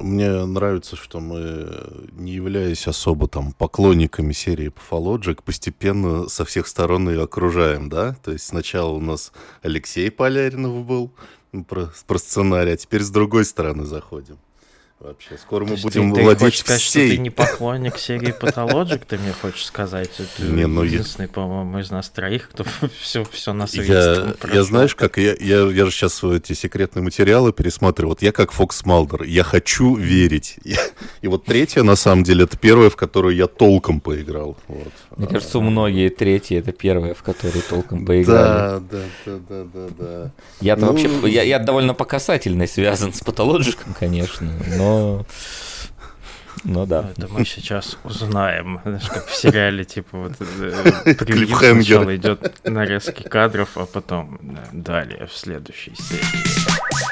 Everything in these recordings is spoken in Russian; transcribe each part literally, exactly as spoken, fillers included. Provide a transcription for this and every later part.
мне нравится, что мы, не являясь особо там поклонниками серии Pathologic, постепенно со всех сторон ее окружаем, да? То есть сначала у нас Алексей Поляринов был про, про сценарий, а теперь с другой стороны заходим. Вообще, скоро мы будем ты, владеть ты хочешь сказать, всей... что ты не поклонник серии Pathologic, ты мне хочешь сказать? Ты не, ну, единственный, я... по-моему, из нас троих, кто все, все на свете я, я знаешь, как я, я, я же сейчас эти секретные материалы пересматриваю. Вот я как Фокс Малдер, я хочу верить. Я, и вот третья, на самом деле, это первая, в которую я толком поиграл. Вот. Мне кажется, у многие третья это первая, в которую толком поиграли. Да, да, да, да, да, да. Я-то ну... вообще, я, я довольно по касательной связан с Pathologic, конечно, но Но... Ну да. Это мы сейчас узнаем. Знаешь, как в сериале, типа, вот превью сначала идет нарезки кадров, а потом далее в следующей серии.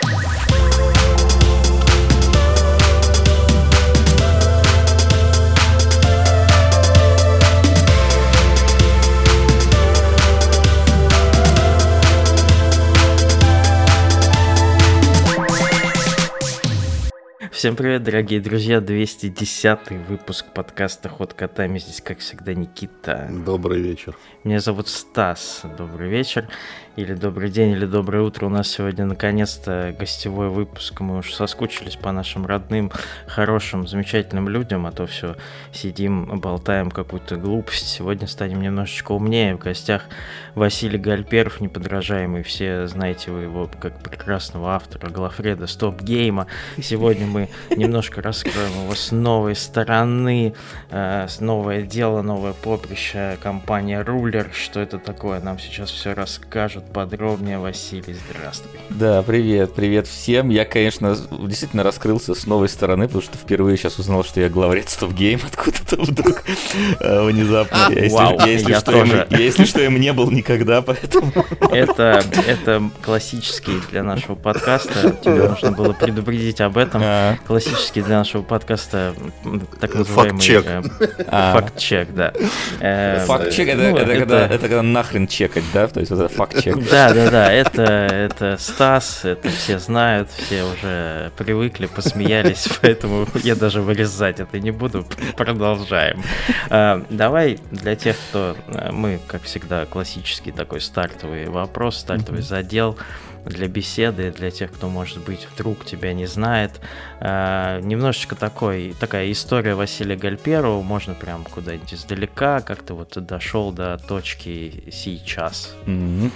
Всем привет, дорогие друзья, двести десятый выпуск подкаста «Ход котами». Здесь, как всегда, Никита. Добрый вечер. Меня зовут Стас. Добрый вечер, или добрый день, или доброе утро. У нас сегодня, наконец-то, гостевой выпуск. Мы уж соскучились по нашим родным, хорошим, замечательным людям, а то все сидим, болтаем какую-то глупость. Сегодня станем немножечко умнее. В гостях Василий Гальперов, неподражаемый. Все знаете вы его как прекрасного автора Глафреда Стоп-гейма. Сегодня мы немножко раскроем его с новой стороны, э, новое дело, новое поприще, компания Рулер. Что это такое? Нам сейчас все расскажут подробнее. Василий, здравствуй. Да, привет, привет всем. Я, конечно, действительно раскрылся с новой стороны, потому что впервые сейчас узнал, что я главред Стоп-гейм откуда-то вдруг внезапно. Если что, им не был никогда, поэтому... Это классический для нашего подкаста. Тебе нужно было предупредить об этом. Классический для нашего подкаста так называемый факт-чек. Факт-чек, да. Факт-чек это когда нахрен чекать, да? То есть это факт-чек. Да, да, да. Это это Стас, это все знают, все уже привыкли, посмеялись, поэтому я даже вырезать это не буду. Продолжаем. Давай для тех, кто мы, как всегда, классический такой стартовый вопрос, стартовый задел. Для беседы, для тех, кто, может быть, вдруг тебя не знает. Э, немножечко такой, такая история Василия Гальперова, можно прям куда-нибудь издалека, как ты вот дошел до точки сейчас. Mm-hmm.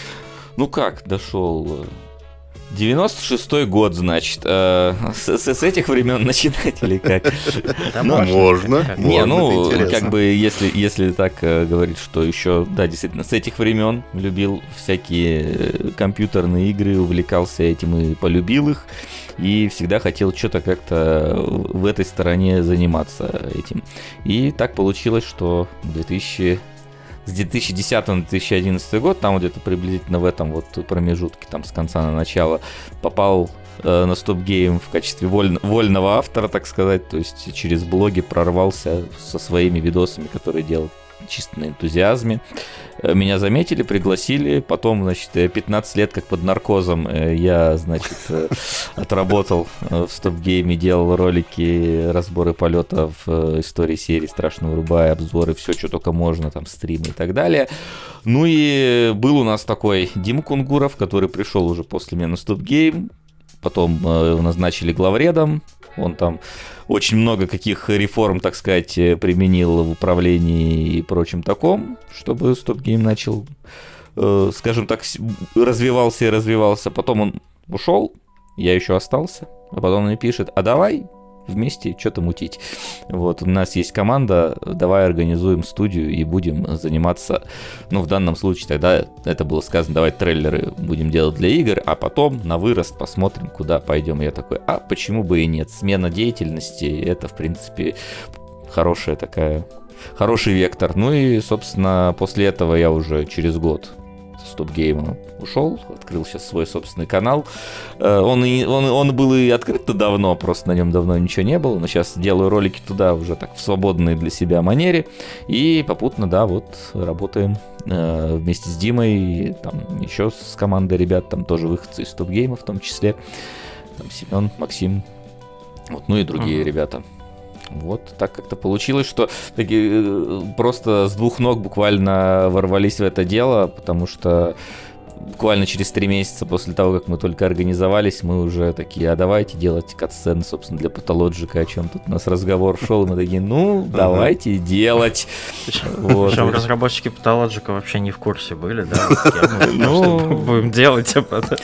Ну как дошел? девяносто шестой год, значит. Э, с, с этих времен начинать или как? Ну, можно. Не, ну, как бы, если, если так э, говорить, что еще, да, действительно, с этих времен любил всякие компьютерные игры, увлекался этим и полюбил их. И всегда хотел что-то как-то в этой стороне заниматься этим. И так получилось, что в две тысячи... С две тысячи десятого на две тысячи одиннадцатый год, там где-то приблизительно в этом вот промежутке, там с конца на начало, попал э, на Стоп-гейм в качестве воль... вольного автора, так сказать, то есть через блоги прорвался со своими видосами, которые делал чисто на энтузиазме. Меня заметили, пригласили, потом, значит, пятнадцать лет как под наркозом я, значит, отработал в Стоп-гейме, делал ролики, разборы полетов, истории серии «Страшного Рубая», обзоры, все, что только можно, там, стримы и так далее. Ну и был у нас такой Дима Кунгуров, который пришел уже после меня на Стоп-гейм, потом назначили главредом, он там очень много каких реформ, так сказать, применил в управлении и прочем таком, чтобы Стоп-гейм начал, э, скажем так, развивался и развивался. Потом он ушел, я еще остался, а потом он мне пишет: а давай вместе что-то мутить. Вот, у нас есть команда, давай организуем студию и будем заниматься, ну, в данном случае тогда это было сказано, давай трейлеры будем делать для игр, а потом на вырост посмотрим, куда пойдем. Я такой, а почему бы и нет? Смена деятельности, это, в принципе, хорошая такая, хороший вектор. Ну и, собственно, после этого я уже через год с Стоп-гейма ушел, открыл сейчас свой собственный канал. Он, и, он, он был и открыт-то давно, просто на нем давно ничего не было, но сейчас делаю ролики туда уже так в свободной для себя манере, и попутно, да, вот работаем э, вместе с Димой, там еще с командой ребят, там тоже выходцы из Стоп-гейма в том числе, там Семен, Максим, Вот, ну и другие uh-huh. ребята. Вот так как-то получилось, что таки, просто с двух ног буквально ворвались в это дело, потому что буквально через три месяца после того, как мы только организовались, мы уже такие, а давайте делать кат-сцены, собственно, для Pathologic, о чем тут у нас разговор шел, и мы такие, ну, давайте делать. Причем разработчики Pathologic вообще не в курсе были, да? Ну, будем делать, а потом...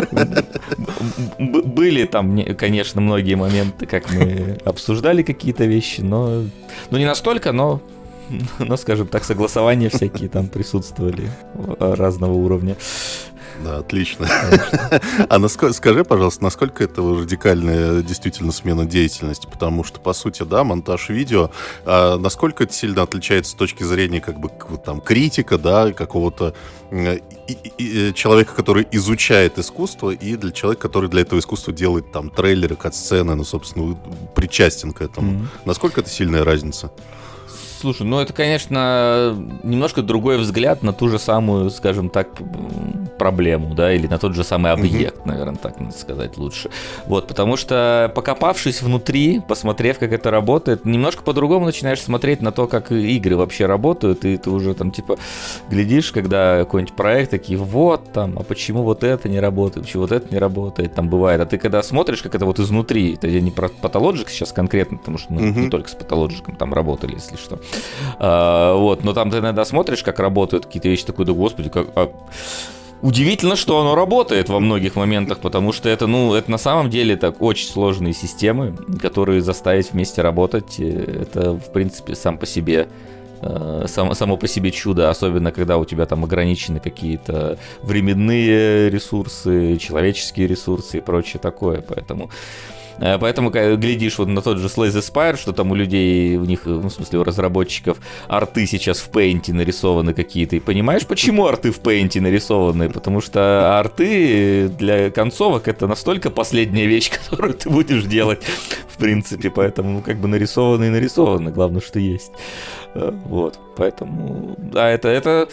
Были там, конечно, многие моменты, как мы обсуждали какие-то вещи, но ну, не настолько, но... Но, скажем так, согласования всякие там присутствовали разного уровня. Да, отлично. А насколько, скажи, пожалуйста, насколько это радикальная действительно смена деятельности? Потому что, по сути, да, монтаж видео, а насколько это сильно отличается с точки зрения как бы там критика, да, какого-то и, и, и, человека, который изучает искусство, и для человека, который для этого искусства делает там трейлеры, кат-сцены, ну, собственно, причастен к этому. Mm-hmm. Насколько это сильная разница? Слушай, ну это, конечно, немножко другой взгляд на ту же самую, скажем так, проблему, да, или на тот же самый объект, mm-hmm. наверное, так надо сказать лучше. Вот, потому что, покопавшись внутри, посмотрев, как это работает, немножко по-другому начинаешь смотреть на то, как игры вообще работают, и ты уже там, типа, глядишь, когда какой-нибудь проект, такие, вот там, а почему вот это не работает, почему вот это не работает, там бывает. А ты когда смотришь, как это вот изнутри, это я не про Pathologic сейчас конкретно, потому что мы mm-hmm. не только с Pathologic там работали, если что. А, вот, но там ты иногда смотришь, как работают какие-то вещи, такой, да господи, как... А... Удивительно, что оно работает во многих моментах, потому что это, ну, это на самом деле так очень сложные системы, которые заставить вместе работать, это, в принципе, сам по себе, само, само по себе чудо, особенно когда у тебя там ограничены какие-то временные ресурсы, человеческие ресурсы и прочее такое, поэтому... Поэтому, когда глядишь вот на тот же Slay the Spire, что там у людей, у них, ну, в смысле, у разработчиков арты сейчас в Paint нарисованы какие-то, и понимаешь, почему арты в Paint нарисованы? Потому что арты для концовок — это настолько последняя вещь, которую ты будешь делать, в принципе, поэтому, ну, как бы нарисованы и нарисованы, главное, что есть. Вот, поэтому, да, это... это...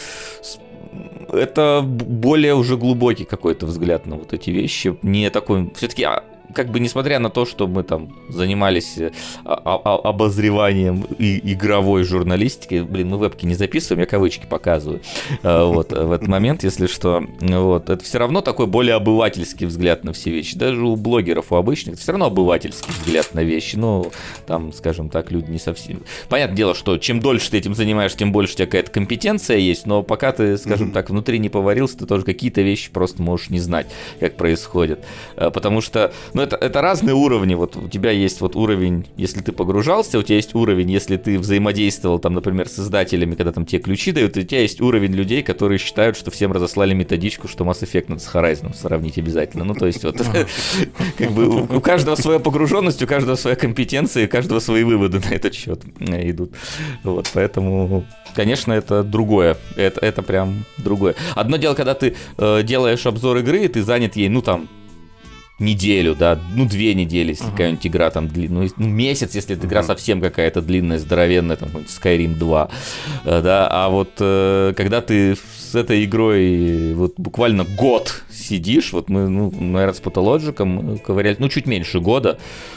Это более уже глубокий какой-то взгляд на вот эти вещи, не такой, все-таки, как бы, несмотря на то, что мы там занимались обозреванием и игровой журналистикой, блин, мы вебки не записываем, я кавычки показываю, вот, в этот момент, если что, вот, это все равно такой более обывательский взгляд на все вещи, даже у блогеров, у обычных, это все равно обывательский взгляд на вещи, ну, там, скажем так, люди не совсем... Понятное дело, что чем дольше ты этим занимаешься, тем больше у тебя какая-то компетенция есть, но пока ты, скажем mm-hmm. так, внутри не поварился, ты тоже какие-то вещи просто можешь не знать, как происходит, потому что, ну, это, это разные уровни. Вот у тебя есть вот уровень, если ты погружался, у тебя есть уровень, если ты взаимодействовал, там, например, с издателями, когда там тебе ключи дают, у тебя есть уровень людей, которые считают, что всем разослали методичку, что Mass Effect надо с Horizon сравнить обязательно. Ну, то есть, вот, как бы у каждого своя погруженность, у каждого своя компетенция, у каждого свои выводы на этот счет идут. Вот, поэтому, конечно, это другое. Это, это прям другое. Одно дело, когда ты э, делаешь обзор игры, и ты занят ей, ну, там, неделю, да, ну, две недели, если uh-huh. какая-нибудь игра там длинная, ну, месяц, если эта игра uh-huh. совсем какая-то длинная, здоровенная, там, Skyrim два, да, а вот э, когда ты с этой игрой вот буквально год сидишь, вот мы, ну, наверное, с Pathologic ковыряли, ну, чуть меньше года,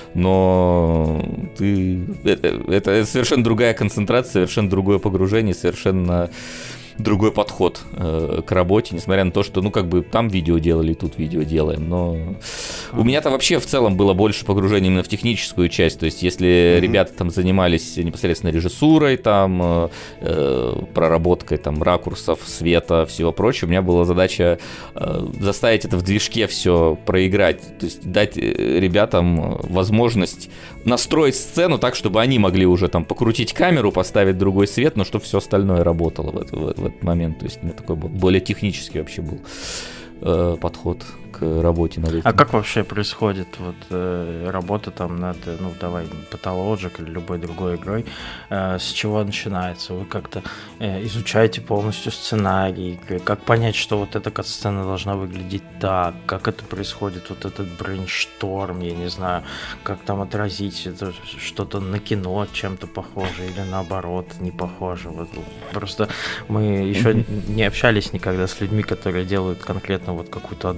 но ты, это, это совершенно другая концентрация, совершенно другое погружение, совершенно другой подход э, к работе, несмотря на то, что, ну, как бы там видео делали, тут видео делаем, но у меня-то вообще в целом было больше погружения именно в техническую часть, то есть если mm-hmm. ребята там занимались непосредственно режиссурой, там, э, проработкой там ракурсов, света, всего прочего, у меня была задача э, заставить это в движке все проиграть, то есть дать ребятам возможность настроить сцену так, чтобы они могли уже там покрутить камеру, поставить другой свет, но чтобы все остальное работало в, это, в, в этот момент. То есть у меня такой более технический вообще был э, подход к работе над этим. А как вообще происходит вот э, работа там над, ну, давай, Pathologic или любой другой игрой? Э, с чего начинается? Вы как-то э, изучаете полностью сценарий? Как понять, что вот эта кат-сцена должна выглядеть так? Как это происходит, вот этот брейншторм, я не знаю, как там отразить это, что-то на кино чем-то похоже или наоборот не похоже? Вот, просто мы еще mm-hmm. не общались никогда с людьми, которые делают конкретно вот какую-то одну штуку,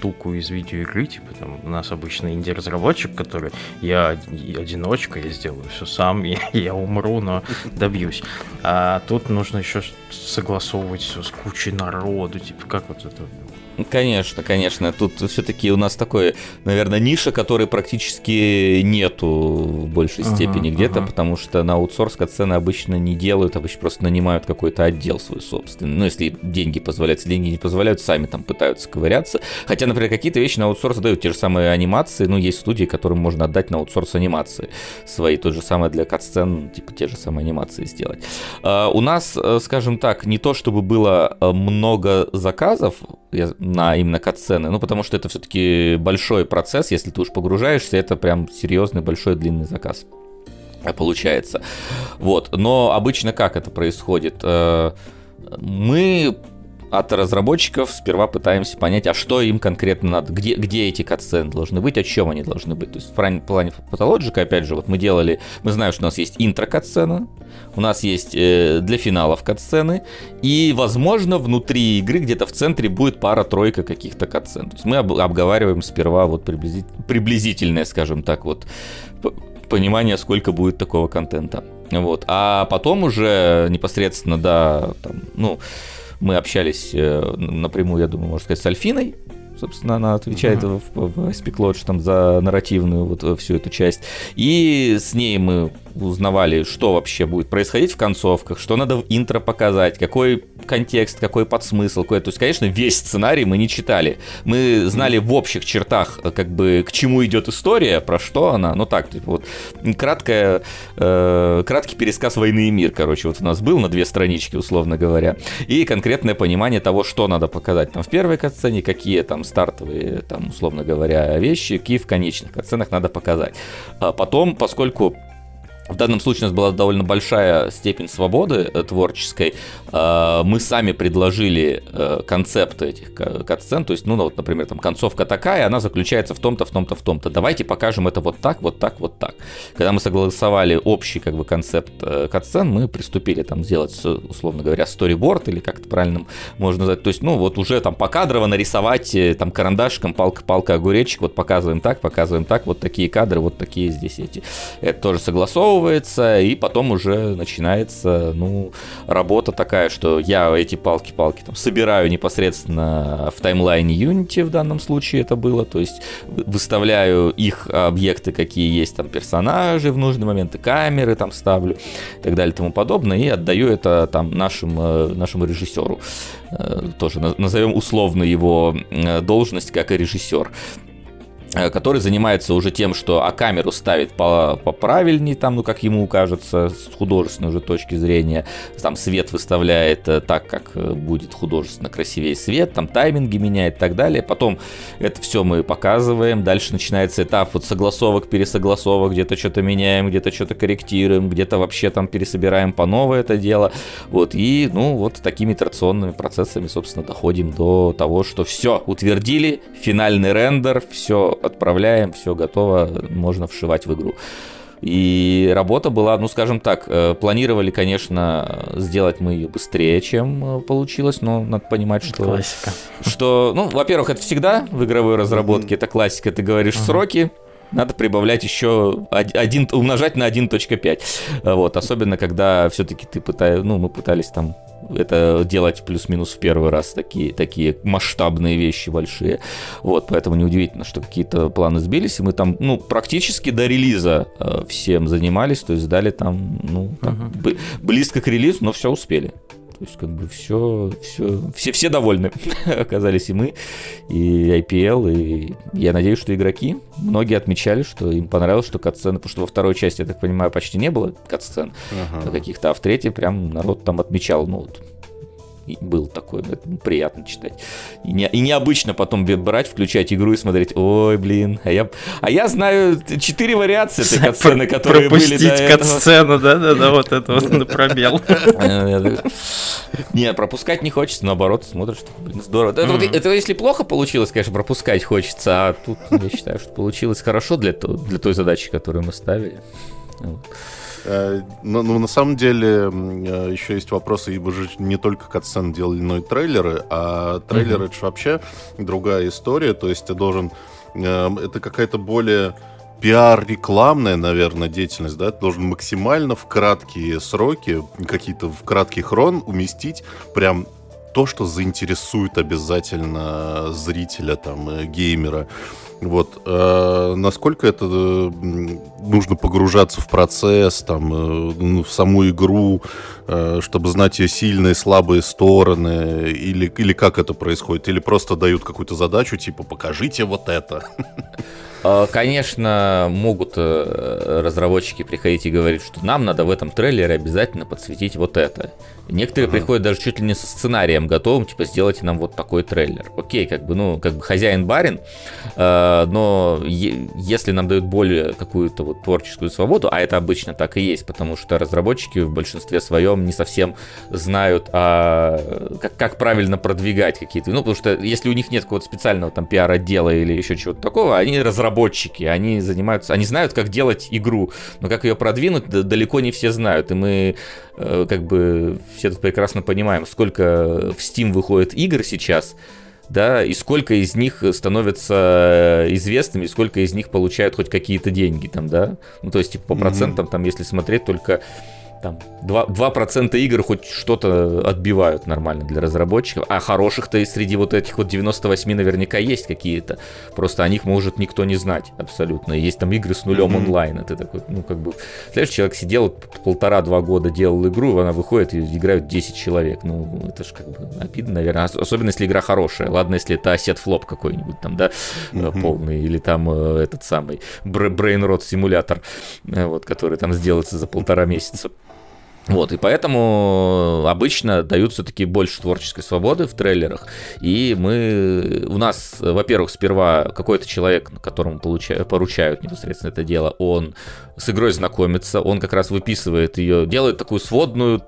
штуку из видеоигры, типа там у нас обычно инди-разработчик, который я одиночка, я сделаю все сам, я, я умру, но добьюсь. А тут нужно еще согласовывать все с кучей народу, типа как вот это... Конечно, конечно. Тут все-таки у нас такой, наверное, ниша, которой практически нету в большей ага, степени где-то, ага. потому что на аутсорс катсцены обычно не делают, обычно просто нанимают какой-то отдел свой собственный. Ну, если деньги позволяют, если деньги не позволяют, сами там пытаются ковыряться. Хотя, например, какие-то вещи на аутсорс дают, те же самые анимации, ну, есть студии, которым можно отдать на аутсорс анимации свои, то же самое для катсцен, типа те же самые анимации сделать. Uh, у нас, скажем так, не то чтобы было много заказов, на именно катсцены, ну, потому что это все-таки большой процесс, если ты уж погружаешься, это прям серьезный, большой, длинный заказ получается. Вот, но обычно как это происходит? Мы от разработчиков сперва пытаемся понять, а что им конкретно надо, где, где эти катсцены должны быть, о чем они должны быть. То есть в плане Pathologic, опять же, вот мы делали, мы знаем, что у нас есть интро-катсцена, у нас есть э, для финалов катсцены, и, возможно, внутри игры где-то в центре будет пара-тройка каких-то катсцен. То есть мы об, обговариваем сперва вот приблизит, приблизительное, скажем так, вот понимание, сколько будет такого контента. Вот. А потом уже непосредственно, да, там, ну, мы общались э, напрямую, я думаю, можно сказать, с Альфиной. Собственно, она отвечает uh-huh. в, в Aspic Lodge там, за нарративную вот всю эту часть. И с ней мы узнавали, что вообще будет происходить в концовках, что надо в интро показать, какой контекст, какой подсмысл. Какой... То есть, конечно, весь сценарий мы не читали. Мы знали в общих чертах, как бы, к чему идет история, про что она. Ну так, типа вот краткая, э, краткий пересказ «Войны и мир», короче, вот у нас был на две странички, условно говоря. И конкретное понимание того, что надо показать там в первой катсцене, какие там стартовые, там, условно говоря, вещи, какие в конечных катсценах надо показать. А потом, поскольку в данном случае у нас была довольно большая степень свободы творческой, мы сами предложили концепты этих катсцен, то есть, ну, вот, например, там концовка такая, она заключается в том-то, в том-то, в том-то. Давайте покажем это вот так, вот так, вот так. Когда мы согласовали общий, как бы, концепт катсцен, мы приступили там сделать, условно говоря, сториборд, или как это правильно можно назвать. То есть, ну, вот уже там покадрово нарисовать там карандашиком, палка-палка, огуречек, вот показываем так, показываем так, вот такие кадры, вот такие здесь эти. Это тоже согласовывается. И потом уже начинается, ну, работа такая, что я эти палки-палки там собираю непосредственно в таймлайне Unity, в данном случае это было, то есть выставляю их объекты, какие есть там персонажи в нужные моменты, камеры там ставлю и так далее и тому подобное, и отдаю это там нашему, нашему режиссеру. Тоже назовем условно его должность как и режиссер, который занимается уже тем, что а камеру ставит поправильнее, там, ну, как ему кажется, с художественной уже точки зрения, там свет выставляет так, как будет художественно красивее свет, там тайминги меняет и так далее. Потом это все мы показываем, дальше начинается этап вот согласовок, пересогласовок, где-то что-то меняем, где-то что-то корректируем, где-то вообще там пересобираем по новой это дело, вот, и, ну, вот такими итерационными процессами, собственно, доходим до того, что все, утвердили, финальный рендер, все отправляем, все готово, можно вшивать в игру. И работа была, ну, скажем так, планировали, конечно, сделать мы ее быстрее, чем получилось, но надо понимать, что... Классика. Что, ну, во-первых, это всегда в игровой разработке, mm-hmm. это классика, ты говоришь uh-huh. сроки, надо прибавлять еще один, умножать на один точка пять. Вот, особенно, когда все-таки ты пытаешься, ну, мы пытались там это делать плюс-минус в первый раз, такие, такие масштабные вещи большие. Вот, поэтому неудивительно, что какие-то планы сбились, и мы там, ну, практически до релиза э, всем занимались, то есть сдали там, ну, так, uh-huh. б- близко к релизу, но все успели. То есть, как бы, все, все, все, все довольны оказались, и мы, и ай пи эл, и я надеюсь, что игроки, многие отмечали, что им понравилось, что катсцены, потому что во второй части, я так понимаю, почти не было катсцен uh-huh. каких-то, а в третьей прям народ там отмечал, ну, вот, был такой, это приятно читать. И, не, и необычно потом брать, включать игру и смотреть, ой, блин, а я, а я знаю четыре вариации этой катсцены, которые были до этого. Пропустить катсцену, да-да-да, вот это вот на пробел. Нет, пропускать не хочется, наоборот, смотришь, что, блин, здорово. Это, вот, это если плохо получилось, конечно, пропускать хочется, а тут я считаю, что получилось хорошо для, то, для той задачи, которую мы ставили. Ну, ну, на самом деле, еще есть вопросы, ибо же не только катсцены делали, но и трейлеры, а трейлеры mm-hmm. это же вообще другая история, то есть ты должен... Это какая-то более пиар-рекламная, наверное, деятельность, да? Ты должен максимально в краткие сроки, какие-то в краткий хрон уместить прям то, что заинтересует обязательно зрителя, там, геймера. Вот. Э, насколько это э, нужно погружаться в процесс, там, э, ну, в саму игру, э, чтобы знать ее сильные, слабые стороны, или, или как это происходит? Или просто дают какую-то задачу, типа, покажите вот это. Конечно, могут разработчики приходить и говорить, что нам надо в этом трейлере обязательно подсветить вот это. Некоторые uh-huh. приходят даже чуть ли не со сценарием готовым, типа, сделайте нам вот такой трейлер. Окей, как бы, ну, как бы хозяин-барин, э, но е- если нам дают более какую-то вот творческую свободу, а это обычно так и есть, потому что разработчики в большинстве своем не совсем знают, а, как, как правильно продвигать какие-то, ну, потому что если у них нет какого-то специального там пиар-отдела или еще чего-то такого, они разработчики, они занимаются, они знают, как делать игру, но как ее продвинуть, далеко не все знают, и мы э, как бы все тут прекрасно понимаем, сколько в Steam выходит игр сейчас, да, и сколько из них становятся известными, и сколько из них получают хоть какие-то деньги, там, да, ну, то есть, типа, по mm-hmm. процентам, там, если смотреть, только там два процента игр хоть что-то отбивают нормально для разработчиков, а хороших-то и среди вот этих вот девяносто восемь наверняка есть какие-то, просто о них может никто не знать абсолютно. Есть там игры с нулем mm-hmm. онлайна, ты такой, ну как бы, знаешь, человек сидел полтора-два года, делал игру, она выходит и играют десять человек, ну это ж как бы обидно, наверное, особенно если игра хорошая, ладно, если это ассет-флоп какой-нибудь там, да, mm-hmm. полный, или там этот самый Brainrot симулятор, вот, который там сделается за полтора месяца. Вот, и поэтому обычно дают все-таки больше творческой свободы в трейлерах, и мы, у нас, во-первых, сперва какой-то человек, которому получают, поручают непосредственно это дело, он с игрой знакомится, он как раз выписывает ее, делает такую сводную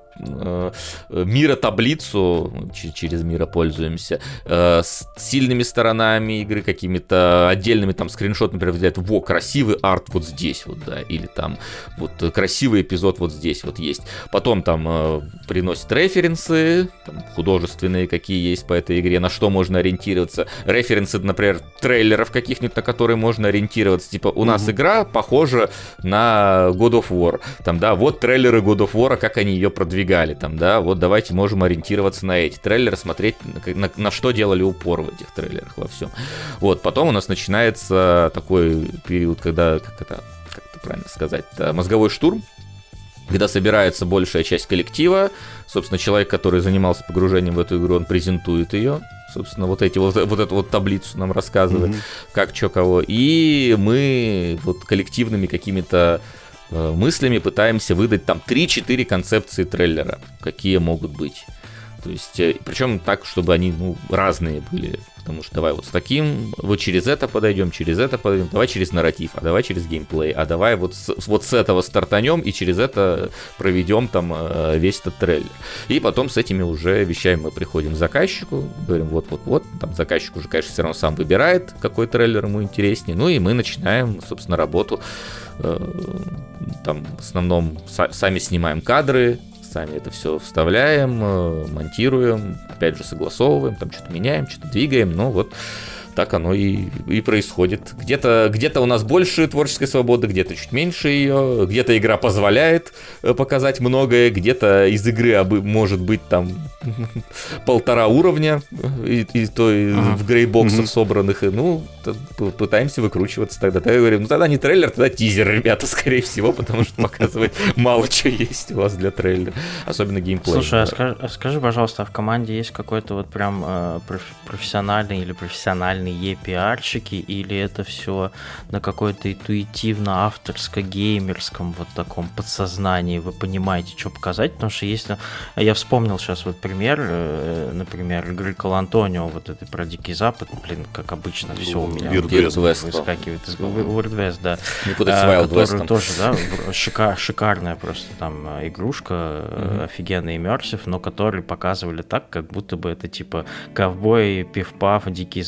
мира-таблицу, через мира пользуемся, с сильными сторонами игры, какими-то отдельными там скриншотами, например, выделяет, во, красивый арт вот здесь вот, да, или там вот красивый эпизод вот здесь вот есть. Потом там э, приносит референсы, там, художественные какие есть по этой игре, на что можно ориентироваться. Референсы, например, трейлеров каких-нибудь, на которые можно ориентироваться. Типа, у mm-hmm. нас игра похожа на God of War. Там, да, вот трейлеры God of War, как они ее продвигали. Там, да, вот давайте можем ориентироваться на эти трейлеры, смотреть, на, на, на что делали упор в этих трейлерах во всем. Вот, потом у нас начинается такой период, когда, как это, как это правильно сказать, мозговой штурм, когда собирается большая часть коллектива, собственно, человек, который занимался погружением в эту игру, он презентует ее, собственно, вот, эти, вот, вот эту вот таблицу нам рассказывает, mm-hmm. как, что, кого, и мы вот коллективными какими-то э, мыслями пытаемся выдать там три-четыре концепции трейлера, какие могут быть. То есть, э, причем так, чтобы они, ну, разные были. Потому что давай вот с таким, вот через это подойдем, через это подойдем, давай через нарратив, а давай через геймплей, а давай вот с, вот с этого стартанем и через это проведем там весь этот трейлер. И потом с этими уже вещами мы приходим к заказчику, говорим вот-вот-вот, там заказчик уже, конечно, все равно сам выбирает, какой трейлер ему интереснее, ну и мы начинаем, собственно, работу, там в основном сами снимаем кадры, сами это все вставляем, монтируем, опять же согласовываем, там что-то меняем, что-то двигаем, ну вот так оно и, и происходит. Где-то, где-то у нас больше творческой свободы, где-то чуть меньше ее, где-то игра позволяет показать многое, где-то из игры может быть там полтора уровня, и, и то и ага. в грейбоксах mm-hmm. собранных, и, ну, пытаемся выкручиваться тогда. Тогда говорим, ну тогда не трейлер, тогда тизер, ребята, скорее всего, потому что показывать мало чего есть у вас для трейлера, особенно геймплей. Слушай, а скажи, а скажи, пожалуйста, а в команде есть какой-то вот прям э, профессиональный или профессиональный и пиарщики, или это все на какой-то интуитивно-авторско-геймерском вот таком подсознании, вы понимаете, что показать, потому что если... Я вспомнил сейчас вот пример, например, игры Call Antonio, вот это про Дикий Запад, блин, как обычно, все у меня выскакивает из Weird West, да. Не путать с Wild West. Тоже, да, шикар, шикарная просто там игрушка, mm-hmm. офигенный иммерсив, но который показывали так, как будто бы это типа ковбой, пиф-паф, Дикий Запад,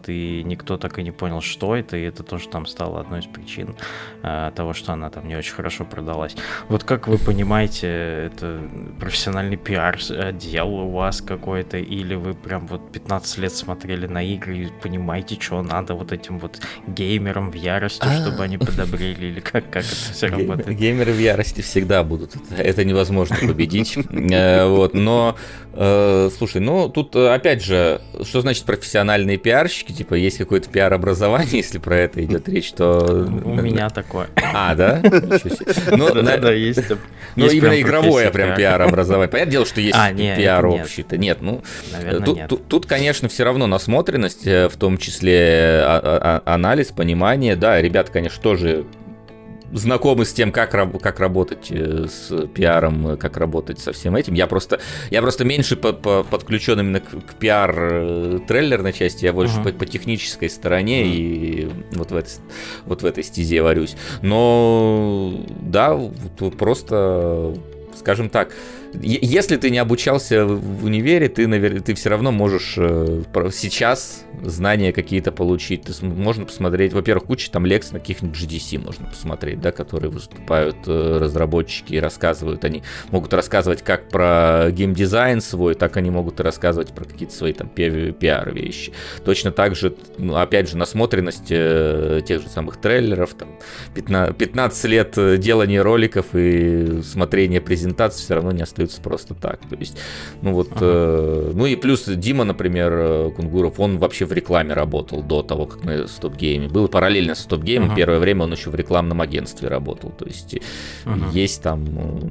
вот, и никто так и не понял, что это, и это тоже там стало одной из причин а, того, что она там не очень хорошо продалась. Вот как вы понимаете, это профессиональный пиар-отдел у вас какой-то, или вы прям вот пятнадцать лет смотрели на игры и понимаете, что надо вот этим вот геймерам в ярости, чтобы они подобрели, или как, как это все работает? Геймеры в ярости всегда будут, это невозможно победить, вот, но, слушай, ну, тут, опять же, что значит профессиональные пиарщики, типа, есть какое-то пиар-образование, если про это идет речь, то... У меня такое. А, да? Ну, да, есть. Ну, именно игровое прям пиар-образование. Понятное дело, что есть пиар общий-то. Нет, ну, тут, конечно, все равно насмотренность, в том числе анализ, понимание, да, ребята, конечно, тоже знакомы с тем, как, как работать с пиаром, как работать со всем этим. Я просто, я просто меньше по, по, подключен именно к, к пиар-трейлерной части, я больше uh-huh. по, по технической стороне uh-huh. и вот в, этой, вот в этой стезе варюсь. Но да, просто, скажем так, если ты не обучался в универе, ты, наверное, ты все равно можешь сейчас знания какие-то получить. Ты, можно посмотреть, во-первых, куча там лекций на каких-нибудь джи ди си можно посмотреть, да, которые выступают разработчики и рассказывают. Они могут рассказывать как про геймдизайн свой, так они могут и рассказывать про какие-то свои там пиар-вещи. Точно так же, ну, опять же, насмотренность тех же самых трейлеров, там, пятнадцать лет делания роликов и смотрения презентаций все равно не остается просто так. То есть, ну вот, ага. э, ну и плюс Дима, например, Кунгуров, он вообще в рекламе работал до того, как на стоп-гейме. Был параллельно с стоп-геймом, ага. первое время он еще в рекламном агентстве работал. То есть, ага. есть там...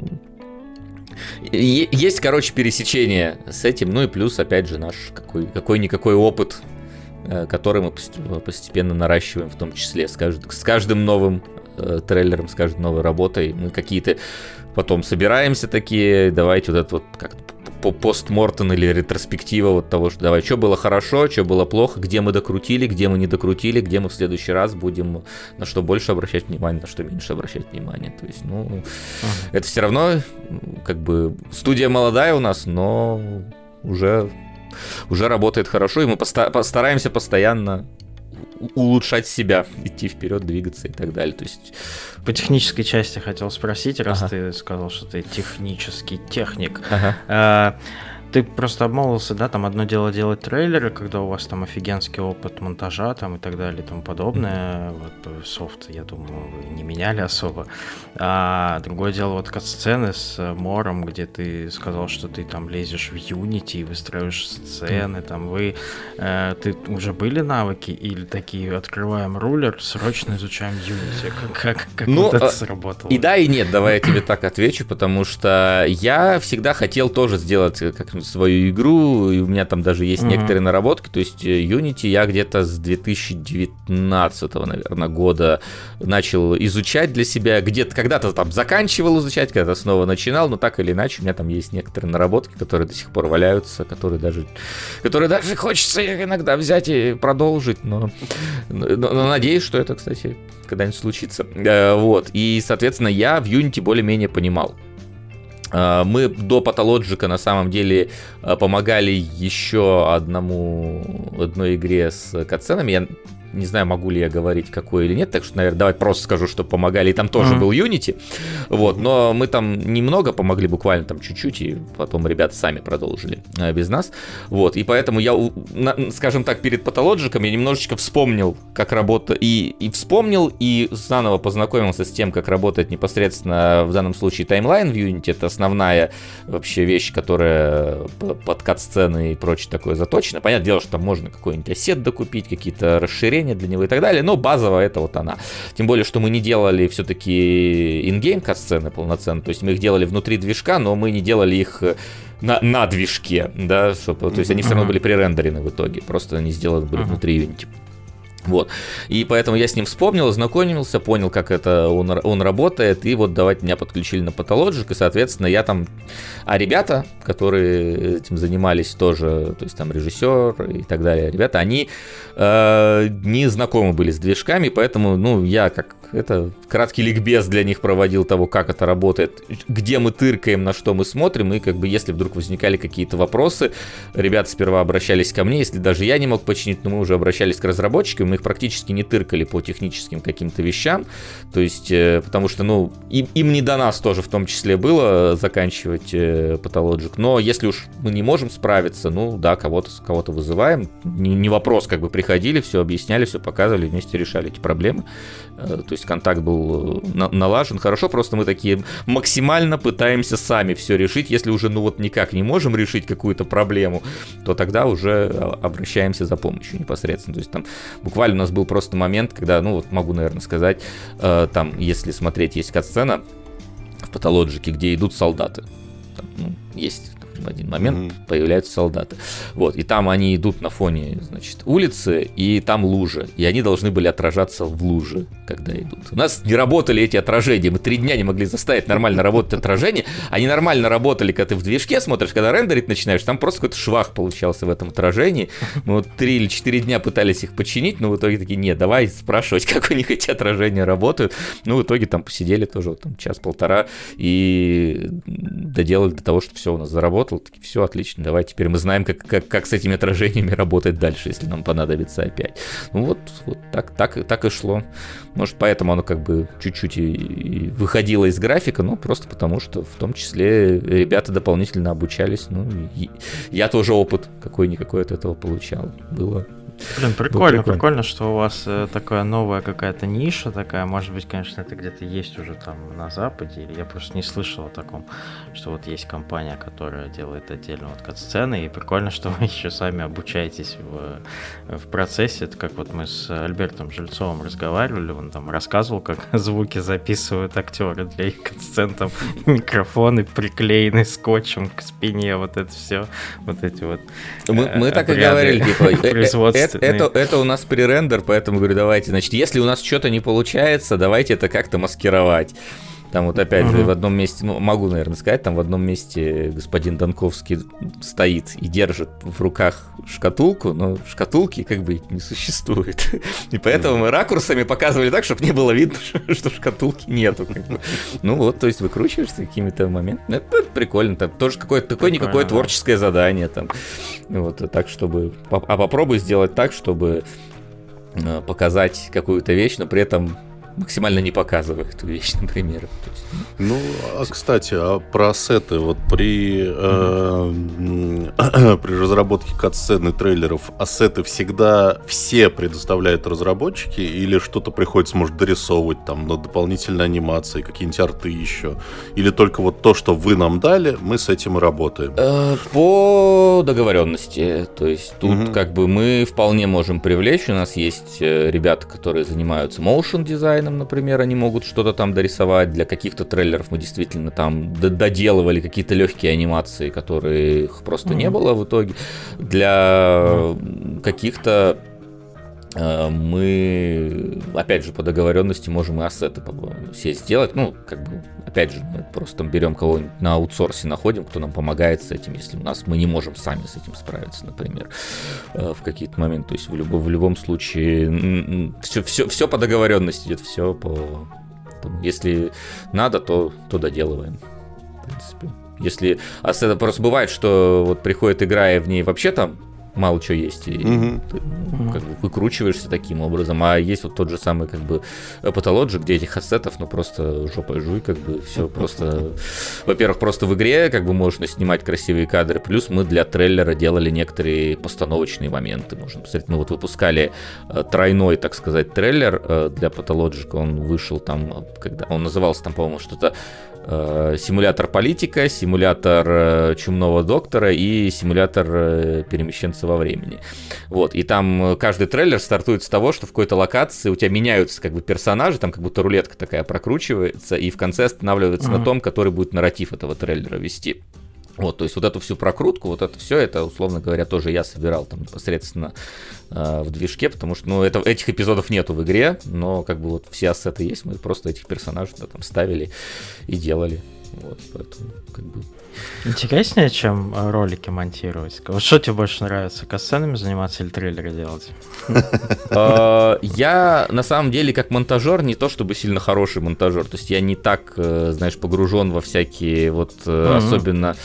Есть, короче, пересечение с этим, ну и плюс, опять же, наш какой, какой-никакой опыт, который мы постепенно наращиваем, в том числе с, кажд... с каждым новым трейлером, с каждой новой работой. Мы какие-то потом собираемся такие, давайте вот это вот как-то постмортем или ретроспектива вот того, что давай, что было хорошо, что было плохо, где мы докрутили, где мы не докрутили, где мы в следующий раз будем на что больше обращать внимание, на что меньше обращать внимание. То есть, ну, ага. это все равно как бы студия молодая у нас, но уже, уже работает хорошо, и мы поста- постараемся постоянно улучшать себя, идти вперед, двигаться и так далее. То есть... По технической части хотел спросить, раз ага. ты сказал, что ты технический техник. Ага. А, ты просто обмолвился, да, там одно дело делать трейлеры, когда у вас там офигенский опыт монтажа там и так далее и тому подобное. Mm-hmm. Вот софт, я думаю, вы не меняли особо. А другое дело вот кат-сцены с Мором, где ты сказал, что ты там лезешь в Unity и выстраиваешь сцены, mm-hmm. там вы, э, ты уже были навыки или такие, открываем рулер, срочно изучаем Unity? Как, как, как ну, вот это сработало? И да, и нет, давай я тебе так отвечу, потому что я всегда хотел тоже сделать как свою игру, и у меня там даже есть uh-huh. некоторые наработки, то есть Unity я где-то с две тысячи девятнадцатого, наверное, года начал изучать для себя, где-то когда-то там заканчивал изучать, когда-то снова начинал, но так или иначе у меня там есть некоторые наработки, которые до сих пор валяются, которые даже, которые даже хочется иногда взять и продолжить, но, но, но надеюсь, что это, кстати, когда-нибудь случится. Вот, и, соответственно, я в Unity более-менее понимал. Мы до Pathologic на самом деле помогали еще одному, одной игре с катсценами. Я не знаю, могу ли я говорить, какой или нет, так что, наверное, давай просто скажу, что помогали. И там тоже uh-huh. был Unity. Вот, но мы там немного помогли, буквально там чуть-чуть, и потом ребята сами продолжили а, без нас. Вот, и поэтому я, на, скажем так, перед Pathologic я немножечко вспомнил, как работает, и, и вспомнил, и заново познакомился с тем, как работает непосредственно в данном случае таймлайн в Unity. Это основная вообще вещь, которая под кат-сцены и прочее такое заточена. Понятное дело, что там можно какой-нибудь ассет докупить, какие-то расширения для него и так далее, но базово это вот она. Тем более, что мы не делали все-таки ингейм кат-сцены полноценно, то есть мы их делали внутри движка, но мы не делали их на, на движке, да, чтобы, то есть они все равно были пререндерены в итоге, просто они сделаны были uh-huh. внутри Unity. Вот. И поэтому я с ним вспомнил, ознакомился, понял, как это он, он работает, и вот давайте меня подключили на Pathologic, и, соответственно, я там... А ребята, которые этим занимались тоже, то есть там режиссер и так далее, ребята, они э, не знакомы были с движками, поэтому, ну, я как... Это краткий ликбез для них проводил того, как это работает, где мы тыркаем, на что мы смотрим, и как бы если вдруг возникали какие-то вопросы, ребята сперва обращались ко мне, если даже я не мог починить, но мы уже обращались к разработчикам, мы их практически не тыркали по техническим каким-то вещам, то есть, потому что, ну, им, им не до нас тоже в том числе было заканчивать Pathologic, но если уж мы не можем справиться, ну, да, кого-то, кого-то вызываем, не, не вопрос, как бы приходили, все объясняли, все показывали, вместе решали эти проблемы, то есть контакт был налажен хорошо, просто мы такие максимально пытаемся сами все решить, если уже, ну, вот никак не можем решить какую-то проблему, то тогда уже обращаемся за помощью непосредственно, то есть там буквально у нас был просто момент, когда, ну, вот могу, наверное, сказать, э, там, если смотреть, есть кат-сцена в Pathologic, где идут солдаты, там, ну, есть в один момент mm-hmm. появляются солдаты. Вот, и там они идут на фоне, значит, улицы, и там лужи, и они должны были отражаться в луже, когда идут. У нас не работали эти отражения, мы три дня не могли заставить нормально работать отражения, они нормально работали, когда ты в движке смотришь, когда рендерить начинаешь, там просто какой-то швах получался в этом отражении. Мы вот три или четыре дня пытались их починить, но в итоге такие, нет, давай спрашивать, как у них эти отражения работают. Ну, в итоге там посидели тоже вот, там, час-полтора и доделали до того, что все у нас заработало. Такие, все отлично, давай теперь мы знаем, как, как, как с этими отражениями работать дальше, если нам понадобится опять. Ну вот, вот так, так, так и шло. Может, поэтому оно как бы чуть-чуть и, и выходило из графика, но просто потому, что в том числе ребята дополнительно обучались. Ну, и я тоже опыт какой-никакой от этого получал. Было... Блин, прикольно, прикольно, прикольно, что у вас э, такая новая какая-то ниша такая, может быть, конечно, это где-то есть уже там на Западе, или я просто не слышал о таком, что вот есть компания, которая делает отдельно вот кат-сцены, и прикольно, что вы еще сами обучаетесь в, в процессе. Это как вот мы с Альбертом Жильцовым разговаривали, он там рассказывал, как звуки записывают актеры для их кат-сцен, там микрофоны приклеены скотчем к спине, вот это все, вот эти вот Мы, э, мы так и говорили, типа, производства. Это, это, это у нас пререндер, поэтому говорю, давайте, значит, если у нас что-то не получается, давайте это как-то маскировать. Там вот опять uh-huh. же в одном месте, ну, могу, наверное, сказать, там в одном месте господин Донковский стоит и держит в руках шкатулку, но шкатулки как бы не существует. И поэтому мы ракурсами показывали так, чтобы не было видно, что шкатулки нету. Как бы. Ну вот, то есть выкручиваешься какими-то моментами. Это, это прикольно. Там тоже какое-то такое-никакое творческое задание. Там. Вот, так, чтобы... А попробуй сделать так, чтобы показать какую-то вещь, но при этом максимально не показывая эту вещь, например. То есть, ну, а кстати, а про ассеты, вот при, э, при разработке кат-сцен и трейлеров ассеты всегда все предоставляют разработчики или что-то приходится, может, дорисовывать там на дополнительной анимации, какие-нибудь арты еще? Или только вот то, что вы нам дали, мы с этим и работаем? По договоренности. То есть тут угу. как бы мы вполне можем привлечь. У нас есть ребята, которые занимаются motion дизайном, например, они могут что-то там дорисовать. Для каких-то трейлеров мы действительно там доделывали какие-то легкие анимации, которых просто mm-hmm. не было в итоге. Для mm-hmm. каких-то э, мы, опять же, по договоренности можем и ассеты все сделать. Ну, как бы, опять же, мы просто там берем кого-нибудь на аутсорсе, находим, кто нам помогает с этим, если у нас мы не можем сами с этим справиться, например, в какие-то моменты. То есть в, любо, в любом случае все, все, все по договоренности идет, все по... Если надо, то, то доделываем, в принципе. Если ассеты, просто бывает, что вот приходит игра, и в ней вообще там мало чего есть, и mm-hmm. ты ну, как бы выкручиваешься таким образом. А есть вот тот же самый как бы Pathologic, где этих ассетов, ну просто жопой жуй, как бы все просто... Во-первых, просто в игре как бы можно снимать красивые кадры, плюс мы для трейлера делали некоторые постановочные моменты. Можно посмотреть, мы вот выпускали тройной, так сказать, трейлер для Pathologic, он вышел там, когда он назывался там, по-моему, что-то симулятор политика, симулятор чумного доктора и симулятор перемещенца во времени. Вот. И там каждый трейлер стартует с того, что в какой-то локации у тебя меняются как бы персонажи, там как будто рулетка такая прокручивается, и в конце останавливается uh-huh. на том, который будет нарратив этого трейлера вести. Вот, то есть вот эту всю прокрутку, вот это все, это, условно говоря, тоже я собирал там непосредственно э, в движке, потому что, ну, это, этих эпизодов нету в игре, но как бы вот все ассеты есть, мы просто этих персонажей да, там ставили и делали. Вот, поэтому как бы... Интереснее, чем ролики монтировать. Вот что тебе больше нравится, катсценами заниматься или трейлеры делать? Я, на самом деле, как монтажер, не то чтобы сильно хороший монтажер. То есть я не так, знаешь, погружен во всякие вот особенно...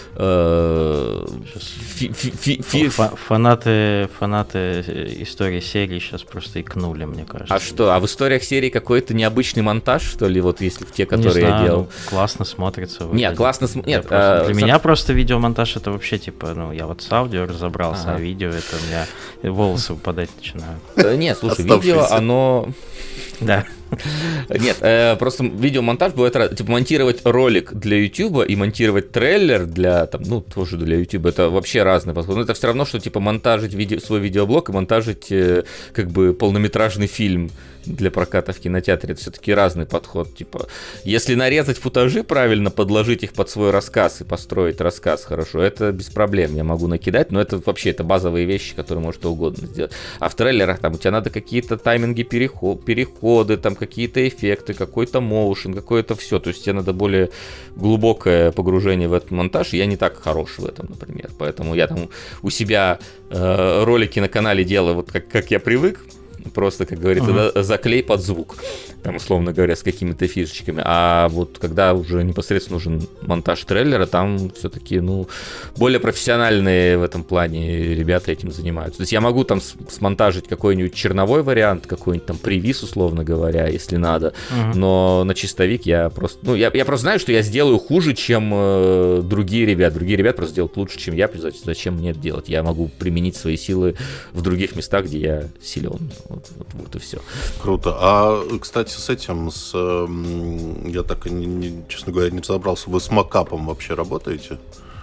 Фанаты, фанаты истории серии сейчас просто икнули, мне кажется. А что, а в историях серии какой-то необычный монтаж, что ли, вот если в те, которые не знаю, я делал? Ну, классно смотрится. Выглядит. Нет, классно смотрится. Для а, меня сам... просто видеомонтаж это вообще типа, ну, я вот с аудио разобрался, ага. а видео это у меня волосы выпадать начинают. Нет, слушай, видео, оно... Да. Нет, э, просто видеомонтаж бывает, типа монтировать ролик для YouTube и монтировать трейлер для, там, ну, тоже для YouTube, это вообще разный подход. Но это все равно, что, типа, монтажить видео, свой видеоблог и монтажить, э, как бы, полнометражный фильм для проката в кинотеатре. Это все-таки разный подход. Типа, если нарезать футажи правильно, подложить их под свой рассказ и построить рассказ хорошо, это без проблем. Я могу накидать, но это вообще это базовые вещи, которые может кто угодно сделать. А в трейлерах там у тебя надо какие-то тайминги, переход, переходы, там какие-то эффекты, какой-то моушен, какое-то все. То есть тебе надо более глубокое погружение в этот монтаж. Я не так хорош в этом, например. Поэтому я там у себя э, ролики на канале делаю вот как, как я привык. Просто, как говорится, uh-huh. да, заклей под звук, там, условно говоря, с какими-то фишечками. А вот когда уже непосредственно нужен монтаж трейлера, там все-таки, ну, более профессиональные в этом плане ребята этим занимаются. То есть я могу там смонтажить какой-нибудь черновой вариант, какой-нибудь там превис, условно говоря, если надо, uh-huh. но на чистовик я просто... Ну, я, я просто знаю, что я сделаю хуже, чем э, другие ребята. Другие ребята просто сделают лучше, чем я. Зачем мне это делать? Я могу применить свои силы в других местах, где я силен. Вот, вот, вот и все. Круто. А, кстати, с этим, с, я так, не, не, честно говоря, не разобрался. Вы с макапом вообще работаете?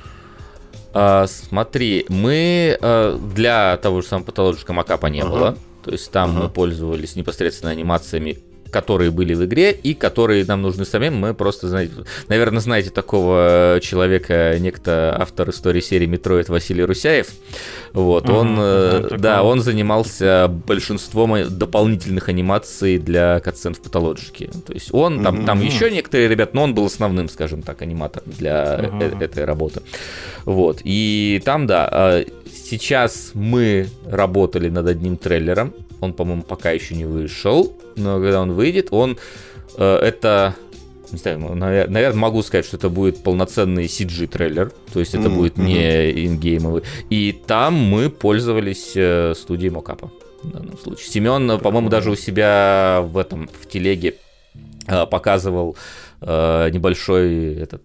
А, смотри, мы а, для того же самого Pathologic макапа не ага. было. То есть там ага. мы пользовались непосредственно анимациями, которые были в игре и которые нам нужны самим. Мы просто, знаете, наверное, знаете такого человека, некто автор истории серии Metroid Василий Русяев. Вот, uh-huh, он, uh-huh, да, такой. Он занимался большинством дополнительных анимаций для катсцен в Pathologic. То есть он, uh-huh. там, там еще некоторые ребята, но он был основным, скажем так, аниматором для uh-huh. э- этой работы. Вот, и там, да, сейчас мы работали над одним трейлером. Он, по-моему, пока еще не вышел, но когда он выйдет, он э, это, не знаю, наверное, могу сказать, что это будет полноценный си джи-трейлер, то есть это mm-hmm. будет не ингеймовый. И там мы пользовались э, студией мокапа в данном случае. Семен, по-моему, даже у себя в этом, в телеге э, показывал э, небольшой этот...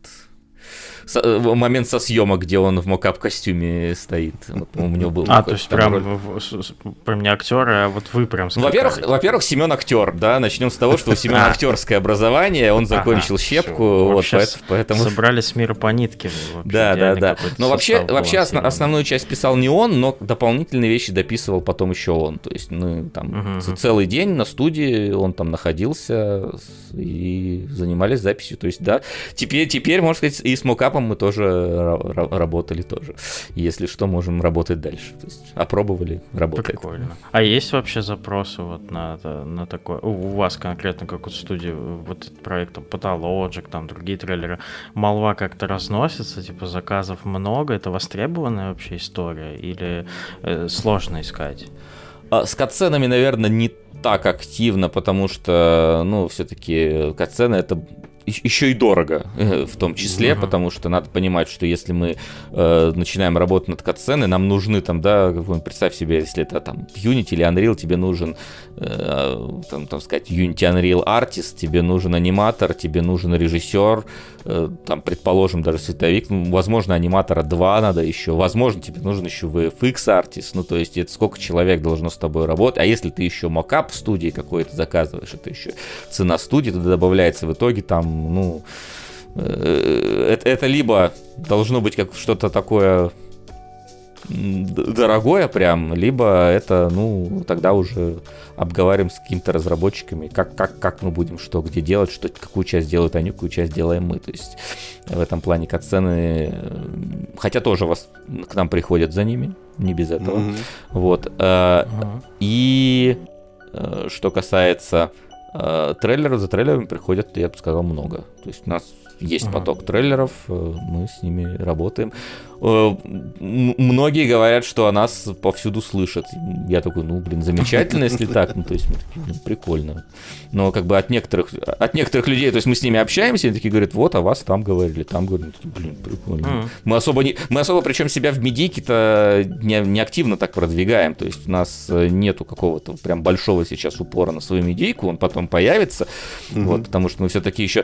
момент со съемок, где он в мокап-костюме стоит. Вот, у него был а, то есть прям, в, прям не актеры, а вот вы прям ну, во-первых, во-первых, Семен актер, да, начнем с того, что у Семена актерское образование, он закончил щепку, вот, поэтому... Собрали с мира по нитке. Да, да, да. Но вообще, вообще основную часть писал не он, но дополнительные вещи дописывал потом еще он. То есть, ну, там, целый день на студии он там находился и занимались записью. То есть, да, теперь, теперь, можно сказать, и с мокапом мы тоже работали тоже. Если что, можем работать дальше. То есть опробовали, работает. Прикольно. А есть вообще запросы вот на, на такое? У вас конкретно, как вот студии, вот этот проект Pathologic, там другие трейлеры, молва как-то разносится, типа заказов много, это востребованная вообще история или э, сложно искать? С катсценами, наверное, не так активно, потому что, ну, все-таки катсцены — это еще и дорого, в том числе, uh-huh. потому что надо понимать, что если мы э, начинаем работать над катсценой, нам нужны там, да, представь себе, если это там Unity или Unreal, тебе нужен, э, там, там сказать, Unity Unreal Artist, тебе нужен аниматор, тебе нужен режиссер, э, там, предположим, даже световик, ну, возможно, аниматора два надо еще, возможно, тебе нужен еще ви эф икс артист, ну, то есть это сколько человек должно с тобой работать, а если ты еще мокап в студии какой-то заказываешь, это еще цена студии, тогда добавляется в итоге там, ну, это, это либо должно быть как что-то такое дорогое прям, либо это, ну, тогда уже обговариваем с какими-то разработчиками, как, как, как мы будем что, где делать, что, какую часть делают они, какую часть делаем мы. То есть в этом плане катсцены, хотя тоже вас, к нам приходят за ними, не без этого. Mm-hmm. Вот. Mm-hmm. И что касается трейлеров, за трейлерами приходят, я бы сказал, много. То есть у нас есть uh-huh. поток трейлеров, мы с ними работаем. Многие говорят, что о нас повсюду слышат. Я такой, ну, блин, замечательно, если так. Ну, то есть мы такие, блин, прикольно. Но как бы от некоторых, от некоторых людей, то есть мы с ними общаемся, и такие говорят, вот, о вас там говорили, там говорили. Такие, блин, прикольно. Uh-huh. Мы особо, не, мы особо, причем себя в медийке-то не, не активно так продвигаем. То есть у нас нету какого-то прям большого сейчас упора на свою медийку, он потом появится. Uh-huh. Вот, потому что мы все-таки еще...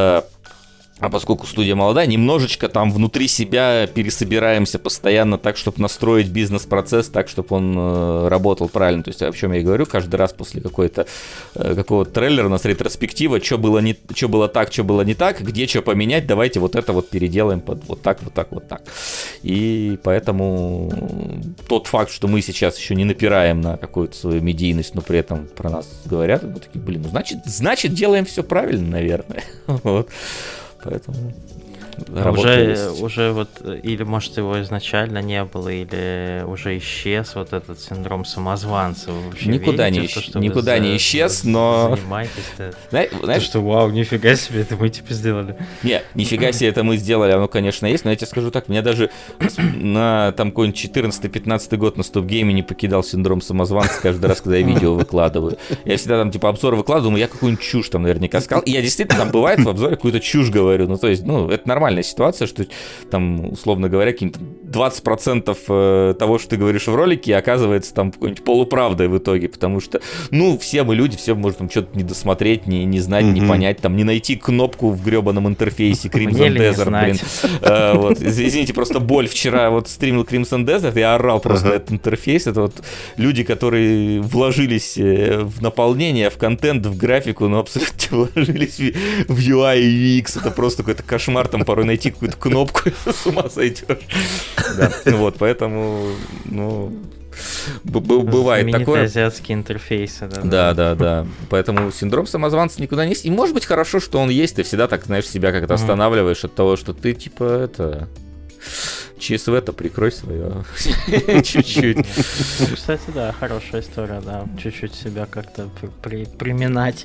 А поскольку студия молодая, немножечко там внутри себя пересобираемся постоянно так, чтобы настроить бизнес-процесс так, чтобы он э, работал правильно. То есть, о чем я и говорю, каждый раз после какой-то, э, какого-то трейлера у нас ретроспектива, что было, не, что было так, что было не так, где что поменять, давайте вот это вот переделаем под вот так, вот так, вот так. И поэтому тот факт, что мы сейчас еще не напираем на какую-то свою медийность, но при этом про нас говорят, мы такие, блин, ну значит, значит делаем все правильно, наверное. Вот. Поэтому а уже, уже вот, или может его изначально не было, или уже исчез вот этот синдром самозванца. Вы вообще никуда верите не, в то, что никуда вы не исчез, но... Занимаетесь-то? Знаешь, то, что вау, нифига себе, это мы типа сделали. Не, нифига себе это мы сделали, оно, конечно, есть, но я тебе скажу так, меня даже на там какой-нибудь четырнадцатый-пятнадцатый год на стоп-гейме не покидал синдром самозванца каждый раз, когда я видео выкладываю. Я всегда там типа обзоры выкладываю, думаю, я какую-нибудь чушь там наверняка сказал, и я действительно там бывает в обзоре какую-то чушь говорю, ну то есть, ну, это нормальная ситуация, что там, условно говоря, какие-то двадцать процентов того, что ты говоришь в ролике, оказывается там какой-нибудь полуправдой в итоге, потому что, ну, все мы люди, все может там что-то не досмотреть, не, не знать, mm-hmm. не понять, там, не найти кнопку в гребаном интерфейсе Crimson Desert, блин. А, вот, извините, просто боль. Вчера вот стримил Crimson Desert, я орал просто uh-huh. на этот интерфейс. Это вот люди, которые вложились в наполнение, в контент, в графику, но абсолютно вложились в ю ай и ю экс. Это просто какой-то кошмар, там порой найти какую-то кнопку, с ума сойдешь. Да, вот, поэтому, ну... Бывает такое. Азиатские интерфейсы, да. Да, да, да. Поэтому синдром самозванца никуда не есть. И может быть хорошо, что он есть. Ты всегда так, знаешь, себя как-то останавливаешь от того, что ты типа это... ЧСВ-то прикрой свое чуть-чуть. Кстати, да, хорошая история, да. Чуть-чуть себя как-то приминать.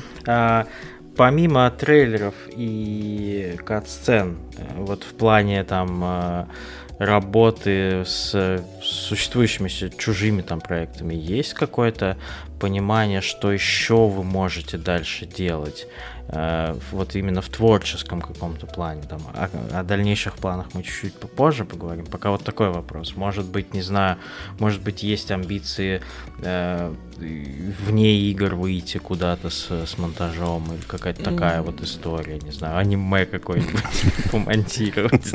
Помимо трейлеров и кат-сцен, вот в плане там... работы с существующими чужими там проектами, есть какое-то понимание, что еще вы можете дальше делать, э, вот именно в творческом каком-то плане, там, о, о дальнейших планах мы чуть-чуть попозже поговорим, пока вот такой вопрос, может быть, не знаю, может быть, есть амбиции э, вне игр выйти куда-то с, с монтажом, или какая-то такая вот история, не знаю, аниме какое-нибудь помонтировать.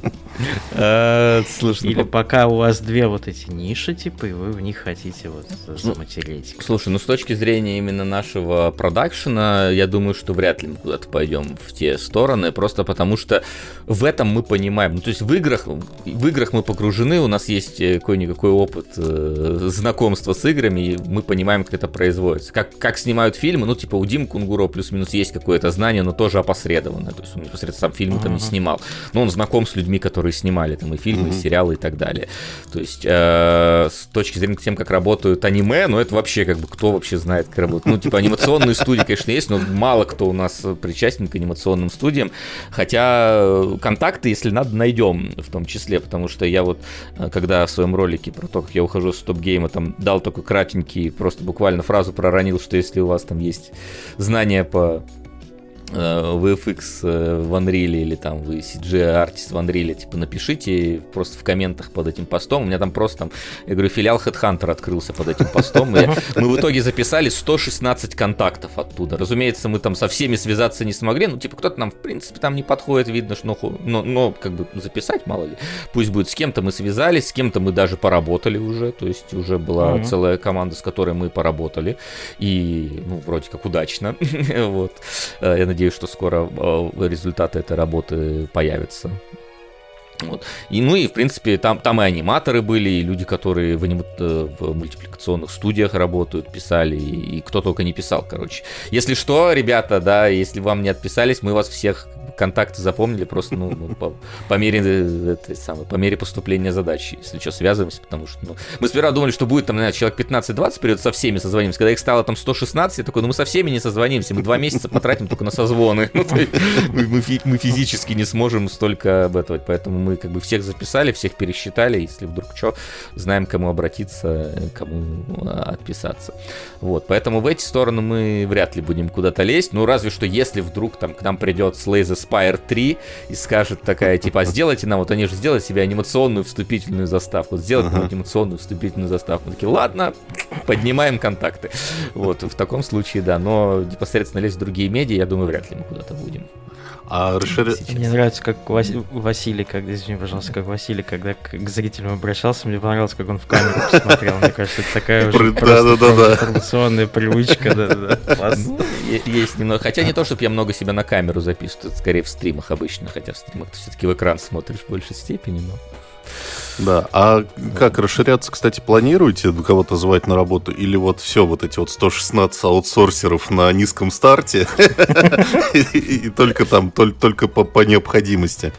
Или пока у вас две вот эти ниши, типа, и вы в них хотите вот заматереть. Слушай, ну с точки зрения именно нашего продакшена, я думаю, что вряд ли мы куда-то пойдем в те стороны, просто потому что в этом мы понимаем. Ну, то есть в играх, в играх мы погружены, у нас есть какой-никакой опыт э, знакомства с играми, и мы понимаем, как это производится. Как, как снимают фильмы, ну, типа у Димы Кунгуро плюс-минус есть какое-то знание, но тоже опосредованное. То есть он непосредственно сам фильмы uh-huh. там не снимал. Но он знаком с людьми, которые снимали там и фильмы, uh-huh. и сериалы и так далее. То есть э, с точки зрения тем, как работают аниме, ну, это вообще как бы кто вообще знает, как работают. Ну, типа анимационные студии, конечно, есть, но мало кто у нас причастен к анимационным студиям. Хотя контакты, если надо, найдем в том числе, потому что я вот, когда в своем ролике про то, как я ухожу с топ-гейма, там дал такой кратенький, просто буквально фразу проронил, что если у вас там есть знания по ви эф икс в Unreal или там вы си джи ай-артист в Unreal, типа напишите просто в комментах под этим постом. У меня там просто там, я говорю, филиал Headhunter открылся под этим постом. И мы в итоге записали сто шестнадцать контактов оттуда. Разумеется, мы там со всеми связаться не смогли. Ну, типа, кто-то нам, в принципе, там не подходит, видно, что, но, но как бы записать, мало ли. Пусть будет, с кем-то мы связались, с кем-то мы даже поработали уже. То есть уже была mm-hmm. целая команда, с которой мы поработали. И, ну, вроде как удачно. Вот. Я надеюсь, что скоро результаты этой работы появятся. Вот. И, ну и, в принципе, там, там и аниматоры были, и люди, которые в, аним... в мультипликационных студиях работают, писали, и, и кто только не писал, короче. Если что, ребята, да, если вам не отписались, мы вас всех контакты запомнили просто, ну, ну по, по мере этой самой, по мере поступления задачи, если что, связываемся, потому что, ну, мы сперва думали, что будет там, наверное, человек пятнадцать-двадцать придет, со всеми созвонимся, когда их стало там сто шестнадцать, я такой, ну мы со всеми не созвонимся, мы два месяца потратим только на созвоны, ну, то есть, мы, мы, мы физически не сможем столько обетовать, поэтому мы как бы всех записали, всех пересчитали, если вдруг что, знаем, к кому обратиться, кому отписаться. Вот, поэтому в эти стороны мы вряд ли будем куда-то лезть, ну разве что если вдруг там к нам придет Slay the Spire три и скажет такая, типа, а сделайте нам, вот они же сделают себе анимационную вступительную заставку, вот сделать нам анимационную вступительную заставку. Мы такие, ладно, поднимаем контакты. Вот, в таком случае, да, но непосредственно лезть в другие медиа, я думаю, вряд ли мы куда-то будем. А расширя... Мне нравится, как Вас... Василий, когда, извини, пожалуйста, как Василий, когда к, к зрителям обращался, мне понравилось, как он в камеру посмотрел. Мне кажется, это такая уже просто традиционная привычка. Есть немного. Хотя не то, чтобы я много себя на камеру записываю, это скорее в стримах обычно, хотя в стримах ты все-таки в экран смотришь в большей степени, но... Да, а как расширяться, кстати, планируете кого-то звать на работу? Или вот все, вот эти вот сто шестнадцать аутсорсеров на низком старте и только там, только по необходимости?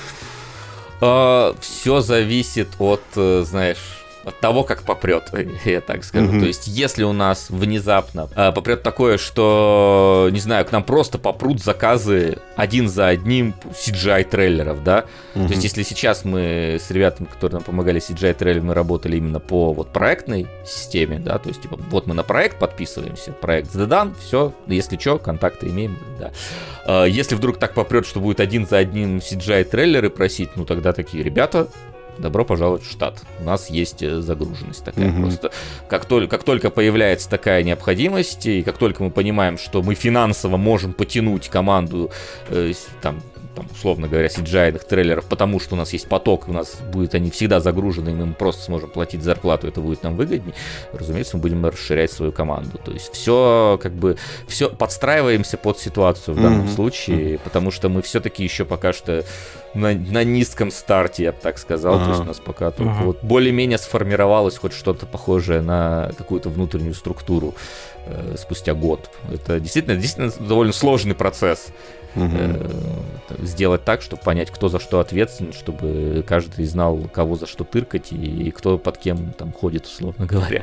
Все зависит от, знаешь... от того, как попрет, я так скажу. Mm-hmm. То есть, если у нас внезапно э, попрет такое, что, не знаю, к нам просто попрут заказы один за одним си джи ай-трейлеров, да? Mm-hmm. То есть, если сейчас мы с ребятами, которые нам помогали си джи ай-трейлером, мы работали именно по вот проектной системе, да, то есть, типа, вот мы на проект подписываемся, проект сдан, все, если что, контакты имеем, да. Э, если вдруг так попрет, что будет один за одним си джи ай-трейлеры просить, ну, тогда такие, ребята... добро пожаловать в штат. У нас есть загруженность такая. Mm-hmm. Просто как только, как только появляется такая необходимость, и как только мы понимаем, что мы финансово можем потянуть команду, э, там, там, условно говоря, си джи ай-ных трейлеров, потому что у нас есть поток, у нас будет они всегда загружены, и мы просто сможем платить зарплату, это будет нам выгоднее, разумеется, мы будем расширять свою команду. То есть все как бы, все подстраиваемся под ситуацию в данном mm-hmm. случае, потому что мы все-таки еще пока что на, на низком старте, я бы так сказал. Uh-huh. То есть у нас пока только uh-huh. вот более-менее сформировалось хоть что-то похожее на какую-то внутреннюю структуру э, спустя год. Это действительно, действительно довольно сложный процесс. Uh-huh. э, сделать так, чтобы понять, кто за что ответственен, чтобы каждый знал, кого за что тыркать и, и кто под кем там ходит, условно говоря.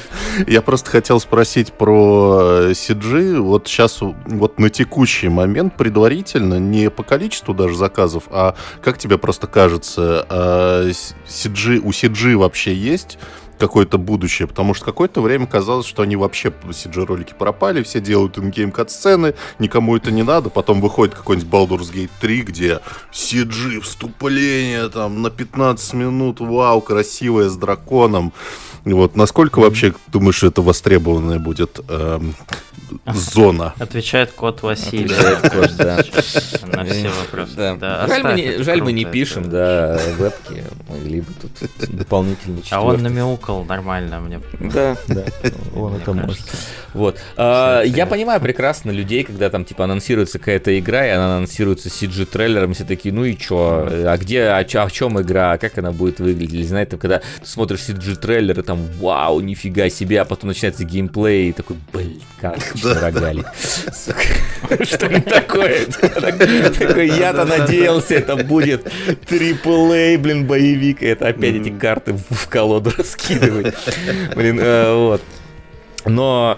Я просто хотел спросить про си джи. Вот сейчас, вот на текущий момент предварительно, не по количеству даже заказов, а как тебе просто кажется, си джи, у си джи вообще есть какое-то будущее, потому что какое-то время казалось, что они вообще си джи-ролики пропали, все делают ингейм кат-сцены, никому это не надо, потом выходит какой-нибудь Baldur's Gate три, где си джи, вступление там на пятнадцать минут, вау, красивое, с драконом. Вот, насколько вообще, думаешь, это востребованная будет эм, зона? Отвечает кот Василий. Кот, да. На все вопросы. Да. Да. Жаль, мы не, жаль мы не пишем, да, вебки, могли бы тут дополнительный четвертый. А он намяукал нормально мне. Да, да, он это может. Вот. А, я понимаю прекрасно людей, когда там типа анонсируется какая-то игра, и она анонсируется си джи-трейлером, все такие, ну и чё, а где, а, чё, а в чем игра, как она будет выглядеть, или знаете, когда ты смотришь си джи-трейлер, там, вау, нифига себе, а потом начинается геймплей, и такой, блин, как рогали. Что не такое? Такой, я-то надеялся, это будет трипл эй, блин, боевик, и это опять эти карты в колоду раскидывать. Блин, вот. Но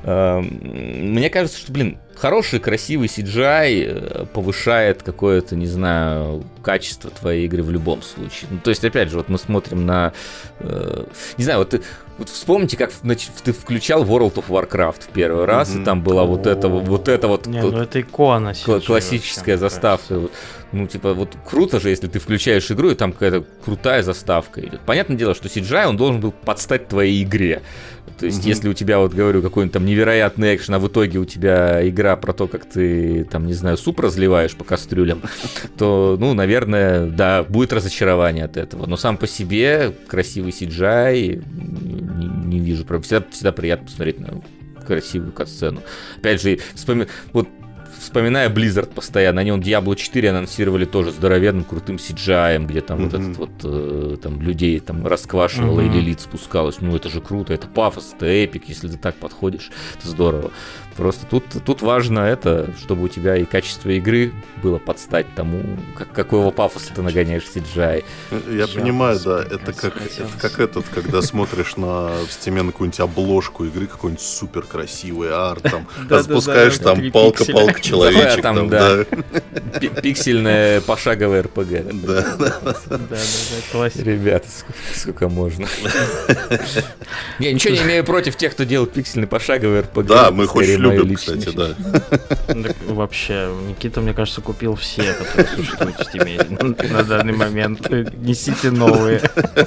мне кажется, что, блин, хороший, красивый си джи ай повышает какое-то, не знаю, качество твоей игры в любом случае. Ну, то есть, опять же, вот мы смотрим на... Э, не знаю, вот, ты, вот вспомните, как значит, ты включал World of Warcraft в первый раз, mm-hmm. и там была вот эта вот эта вот... Не, ну это икона си джи классическая вообще, заставка. Вот. Ну, типа, вот круто же, если ты включаешь игру, и там какая-то крутая заставка идет. Понятное дело, что си джи ай, он должен был подстать твоей игре. То есть, mm-hmm. если у тебя, вот говорю, какой-нибудь там невероятный экшен, а в итоге у тебя игра про то, как ты, там, не знаю, суп разливаешь по кастрюлям, то, ну, наверное, да, будет разочарование от этого. Но сам по себе красивый си джи ай не, не вижу. Всегда, всегда приятно посмотреть на красивую кат-сцену. Опять же, вспоми... вот вспоминая Blizzard постоянно, они он Diablo четыре анонсировали тоже здоровенным крутым си джи ай, где там mm-hmm. вот этот вот э, там людей там расквашивало mm-hmm. или лиц спускалось. Ну это же круто, это пафос, это эпик, если ты так подходишь, это здорово. Просто тут, тут важно это, чтобы у тебя и качество игры было под стать тому, как, какого пафоса ты нагоняешь в си джи ай. Я, Я понимаю, да, это как, это как этот, когда смотришь на в Steam на какую-нибудь обложку игры, какой-нибудь супер красивый арт, там, спускаешь там палка-палка человечек. Там, да, пиксельная пошаговая эр пи джи. Да, да, да, классика. Ребята, сколько можно. Не, ничего не имею против тех, кто делает пиксельный пошаговый эр пи джи. Да, мы хоть любим, кстати, да. Так, вообще, Никита, мне кажется, купил все, которые существуют в Steam на данный момент. Несите новые.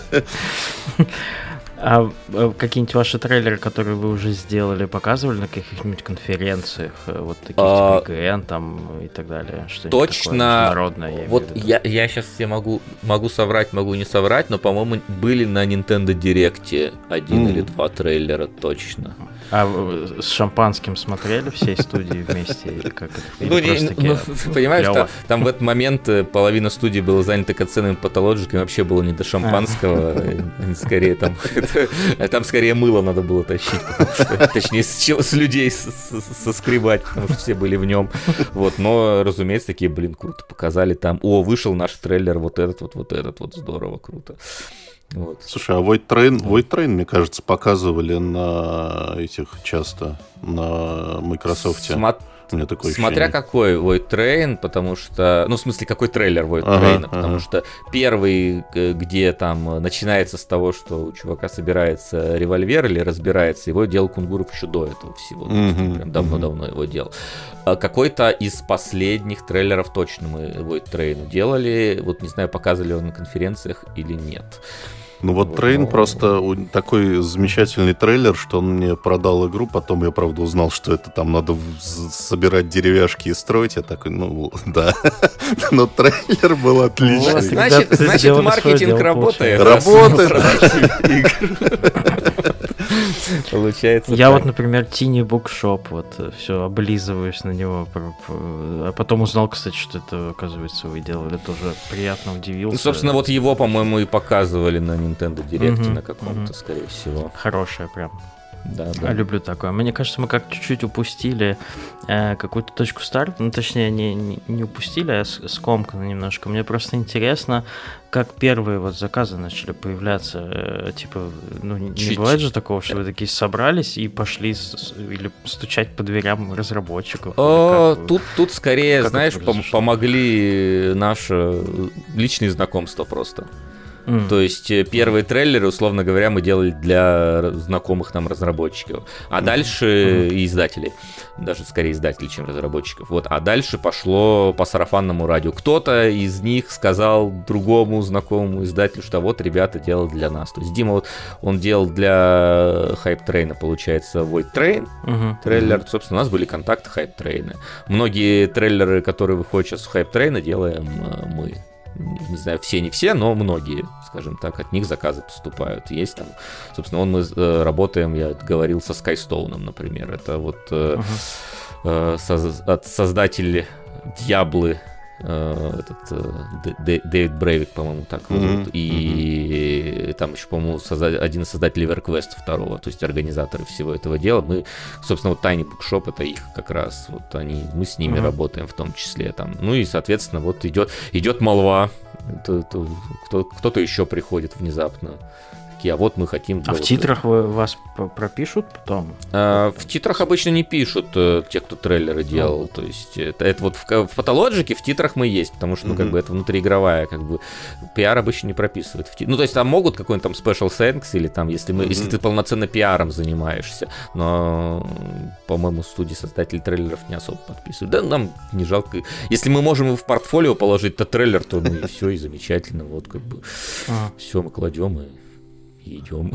А какие-нибудь ваши трейлеры, которые вы уже сделали, показывали на каких-нибудь конференциях, вот таких а, типа ай джи эн там и так далее? Что-нибудь точно. Международное, я вот я, я сейчас себе могу, могу соврать, могу не соврать, но, по-моему, были на Nintendo Direct один mm. или два трейлера точно. А с шампанским смотрели всей студии вместе? Или как это? Или ну, не, ну, понимаешь, там, там в этот момент половина студии была занята катсценами Pathologic, и вообще было не до шампанского, а. скорее там, там скорее мыло надо было тащить, что, точнее с людей соскребать, потому что все были в нем. Вот, но, разумеется, такие, блин, круто показали там. О, вышел наш трейлер, вот этот вот, вот этот вот, здорово, круто. Вот. Слушай, а Void Train, Void Train, мне кажется, показывали на этих часто, на Microsoft. Смо... Такое Смотря ощущение. какой Void Train, потому что... Ну, в смысле, какой трейлер Void ага, Train, потому ага. что первый, где там начинается с того, что у чувака собирается револьвер или разбирается, его делал Кунгуров еще до этого всего. Mm-hmm. Прям давно-давно mm-hmm. его делал. Какой-то из последних трейлеров точно мы Void Train делали. Вот не знаю, показывали его на конференциях или нет. Ну вот Трейн вот, просто такой замечательный трейлер, что он мне продал игру, потом я, правда, узнал, что это там надо собирать деревяшки и строить. Я такой, ну, да. Но трейлер был отличный. Значит, значит маркетинг работает. Работает. Получается. Я вот, например, Tiny Bookshop, вот, все, облизываюсь на него. А потом узнал, кстати, что это, оказывается, вы делали. Тоже приятно удивился. Ну, собственно, вот его, по-моему, и показывали на Nintendo Direct mm-hmm. на каком-то, mm-hmm. скорее всего. Хорошее прям. Да, да. Люблю такое. Мне кажется, мы как чуть-чуть упустили э, какую-то точку старта. Ну, точнее, не, не, не упустили, а скомкано немножко. Мне просто интересно, как первые вот заказы начали появляться. Э, типа, ну, не Чуть-чуть. Бывает же такого, что вы такие собрались и пошли с, или стучать по дверям разработчиков? О, как, тут, тут скорее, знаешь, пом- помогли наши личные знакомства просто. Mm. То есть первые трейлеры, условно говоря, мы делали для знакомых нам разработчиков, а mm. дальше mm. и издателей, даже скорее издателей, чем разработчиков. Вот, а дальше пошло по сарафанному радио. Кто-то из них сказал другому знакомому издателю, что вот ребята делают для нас. То есть Дима вот он делал для Hype Train, получается, Void Train mm-hmm. трейлер. Mm-hmm. Собственно, у нас были контакты Hype Train. Многие трейлеры, которые выходят сейчас в Hype Train, делаем мы. Не знаю, все не все, но многие, скажем так, от них заказы поступают. Есть там, собственно, он мы э, работаем, я говорил, со Skystone, например. Это вот э, uh-huh. э, соз, от создателей Diablo, э, этот э, Дэвид Брейвик, по-моему, так его mm-hmm. зовут. И mm-hmm. там еще, по-моему, созда- один из создателей EverQuest второго, то есть организаторы всего этого дела. Мы, собственно, вот Tiny Bookshop, это их как раз, вот они, мы с ними mm-hmm. работаем в том числе там. Ну и, соответственно, вот идет, идет молва, то, то, кто, кто-то еще приходит внезапно. А вот мы хотим... А в титрах вы, вас пропишут потом? А, в титрах обычно не пишут э, те, кто трейлеры делал. Oh. То есть это, это вот в, в Pathologic в титрах мы есть, потому что, ну, mm-hmm. как бы это внутриигровая, как бы пиар обычно не прописывает. В тит... Ну, то есть там могут какой-нибудь там special thanks, или там, если, мы, mm-hmm. если ты полноценно пиаром занимаешься, но, по-моему, студии создателей трейлеров не особо подписывают. Да, нам не жалко. Если мы можем в портфолио положить то трейлер, то ну и все, и замечательно. Вот как бы oh. все мы кладем и... идем.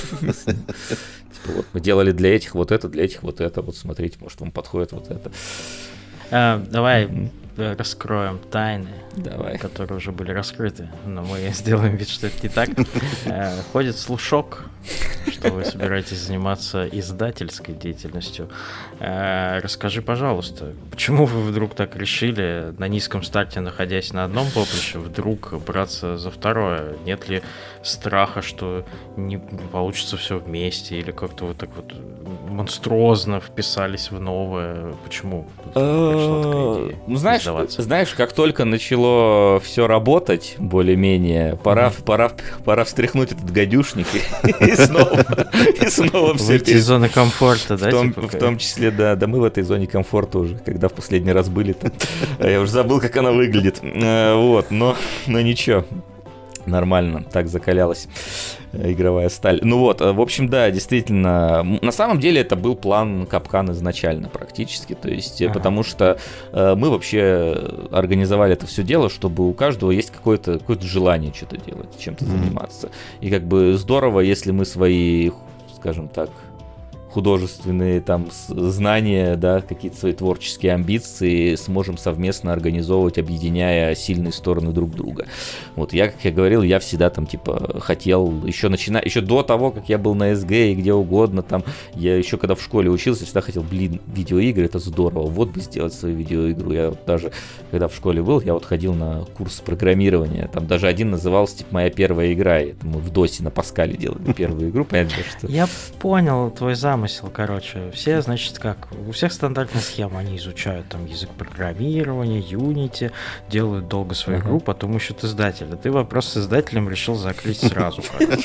Типа вот мы делали для этих вот это, для этих вот это. Вот смотрите, может вам подходит вот это. А, давай раскроем тайны, Давай. которые уже были раскрыты, но мы сделаем вид, что это не так. Ходит слушок, что вы собираетесь заниматься издательской деятельностью. Расскажи, пожалуйста, почему вы вдруг так решили, на низком старте, находясь на одном поприще, вдруг браться за второе? Нет ли страха, что не получится все вместе, или как-то вот так вот монструозно вписались в новое? Почему пришла такая идея? Ну, знаешь, знаешь, как только начало все работать более-менее, пора, mm-hmm. пора, пора встряхнуть этот гадюшник и, и снова, и снова все выйти из зоны комфорта, да? В том, типа, в том числе, да, да, мы в этой зоне комфорта уже, когда в последний раз были-то. Я уже забыл, как она выглядит. Вот, но, но ничего. Нормально, так закалялась игровая сталь. Ну вот, в общем, да, действительно, на самом деле это был план Капкан изначально практически, то есть, ага. потому что э, мы вообще организовали это все дело, чтобы у каждого есть какое-то, какое-то желание что-то делать, чем-то mm-hmm. заниматься. И как бы здорово, если мы свои, скажем так, художественные там знания, да, какие-то свои творческие амбиции сможем совместно организовывать, объединяя сильные стороны друг друга. Вот я, как я говорил, я всегда там типа хотел, еще начиная, еще до того, как я был на эс джи и где угодно там, я еще когда в школе учился, всегда хотел, блин, видеоигры, это здорово, вот бы сделать свою видеоигру. Я вот даже, когда в школе был, я вот ходил на курс программирования, там даже один назывался, типа, моя первая игра, это мы в досе на Паскале делали первую игру, понятно, что... Я понял твой замысел. Короче, все, значит, как, у всех стандартная схема, они изучают там язык программирования, Unity, делают долго свою uh-huh. игру, потом ищут издателя. Ты вопрос с издателем решил закрыть сразу.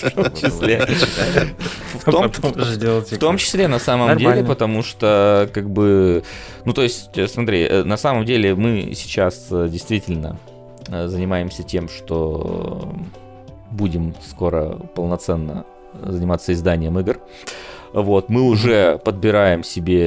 В том числе, на самом деле, потому что, как бы, ну, то есть, смотри, на самом деле мы сейчас действительно занимаемся тем, что будем скоро полноценно заниматься изданием игр. Вот, мы уже подбираем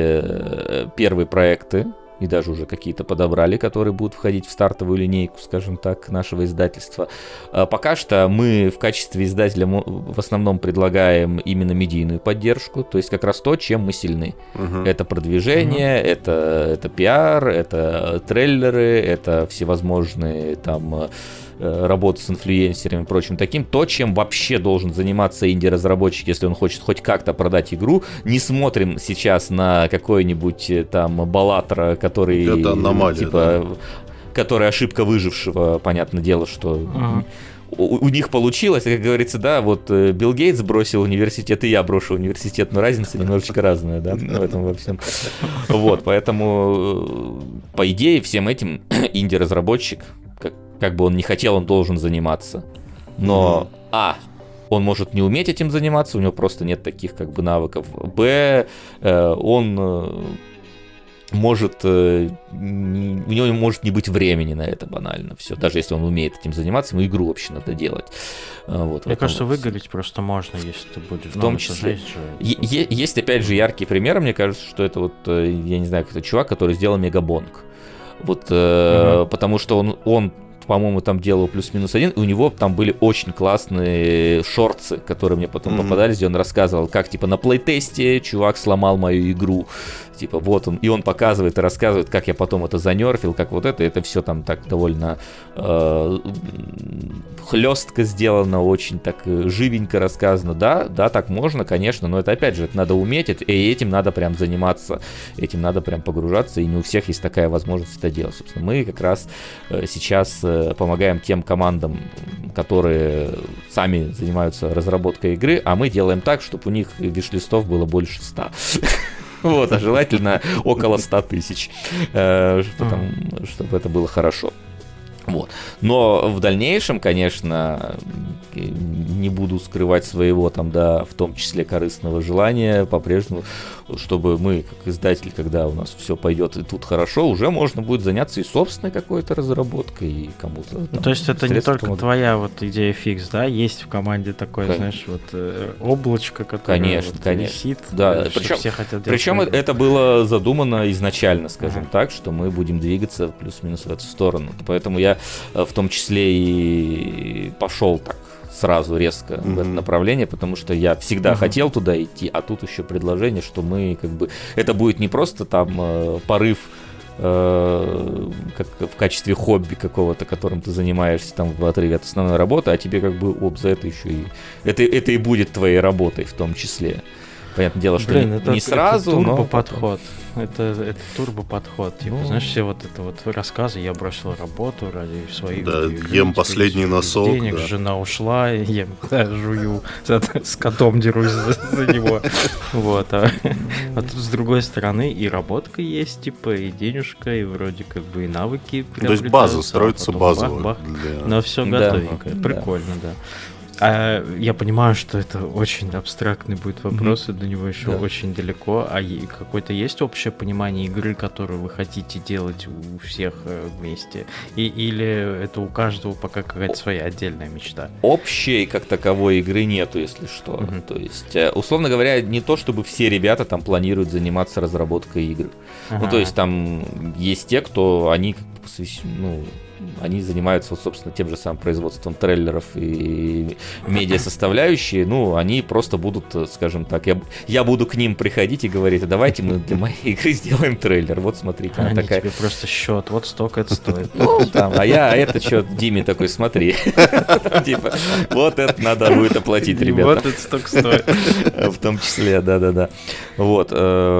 себе первые проекты, и даже уже какие-то подобрали, которые будут входить в стартовую линейку, скажем так, нашего издательства. Пока что мы в качестве издателя в основном предлагаем именно медийную поддержку, то есть как раз то, чем мы сильны. Uh-huh. Это продвижение, uh-huh. это, это пиар, это трейлеры, это всевозможные там... работу с инфлюенсерами и прочим таким, то, чем вообще должен заниматься инди-разработчик, если он хочет хоть как-то продать игру. Не смотрим сейчас на какой-нибудь там Баллатра, который это аномалия, типа, да. который ошибка выжившего, понятное дело, что ага. у, у них получилось, как говорится, да, вот Билл Гейтс бросил университет, и я брошу университет, но разница немножечко разная, да, в этом во всем. Вот, поэтому, по идее, всем этим инди-разработчик, как Как бы он не хотел, он должен заниматься. Но, mm-hmm. а, он может не уметь этим заниматься, у него просто нет таких как бы навыков. Б, э, он э, может, э, не, у него может не быть времени на это банально все. Даже если он умеет этим заниматься, ему игру вообще надо делать. Вот, Мне кажется, вот. выгореть просто можно, если ты будешь. В том числе. Же... Е- есть, опять же, яркие примеры, мне кажется, что это вот, я не знаю, какой-то чувак, который сделал Мегабонг. Вот, э, mm-hmm. потому что он... он по-моему, там делал плюс-минус один, и у него там были очень классные шортсы, которые мне потом mm-hmm. попадались, где он рассказывал, как, типа, на плейтесте чувак сломал мою игру, типа, вот он, и он показывает и рассказывает, как я потом это занерфил, как вот это, это все там так довольно э, хлестко сделано, очень так живенько рассказано, да, да, так можно, конечно, но это, опять же, это надо уметь, это, и этим надо прям заниматься, этим надо прям погружаться, и не у всех есть такая возможность это делать, собственно, мы как раз э, сейчас э, помогаем тем командам, которые сами занимаются разработкой игры, а мы делаем так, чтобы у них виш-листов было больше ста. Вот, а желательно около ста тысяч, чтобы это было хорошо. Вот. Но в дальнейшем, конечно, не буду скрывать своего там, да, в том числе корыстного желания по-прежнему, чтобы мы, как издатель, когда у нас все пойдет и тут хорошо, уже можно будет заняться и собственной какой-то разработкой, и кому-то. Там, ну, то есть это не только помогут. Твоя вот идея фикс, да? Есть в команде такое, конечно. Знаешь, вот э, облачко, которое конечно, вот конечно. висит. Да, причем, все хотят причем это было задумано изначально, скажем ага. так, что мы будем двигаться плюс-минус в эту сторону. Поэтому я в том числе и пошел так сразу резко mm-hmm. в это направление, потому что я всегда mm-hmm. хотел туда идти, а тут еще предложение, что мы как бы... Это будет не просто там порыв э, как в качестве хобби какого-то, которым ты занимаешься там в отрыве от основной работы, а тебе как бы, оп, за это еще и... Это, это и будет твоей работой в том числе. Понятное дело, что Блин, не, это, не сразу, это но... турбо-подход. Это, это турбо-подход. Типа, Ну... знаешь, все вот это вот рассказы, я бросил работу ради своих... Да, игры, ем последний носок. Денег, да. Жена ушла, ем, да, жую, с котом дерусь за, за него. Вот. А, а тут, с другой стороны, и работка есть, типа, и денежка, и вроде как бы и навыки. То есть база строится базово. Бах, бах, для... но все Да, готовенькое. да. Прикольно, да. А я понимаю, что это очень абстрактный будет вопрос, mm-hmm. и до него еще да. очень далеко. А какое-то есть общее понимание игры, которую вы хотите делать у всех вместе? И, или это у каждого пока какая-то своя отдельная мечта? Общей, как таковой, игры нету, если что. Mm-hmm. То есть, условно говоря, не то, чтобы все ребята там планируют заниматься разработкой игр. Ага. Ну, то есть, там есть те, кто, они, ну... Они занимаются, вот, собственно, тем же самым производством трейлеров и медиа-составляющие. Ну, они просто будут, скажем так, я, я буду к ним приходить и говорить, а давайте мы для моей игры сделаем трейлер. Вот, смотрите, она они такая... тебе просто счет, вот столько это стоит. Ну, там, а я, а это что, Диме такой, смотри. Типа, вот это надо будет оплатить, ребята. Вот это столько стоит. В том числе, да-да-да. Вот,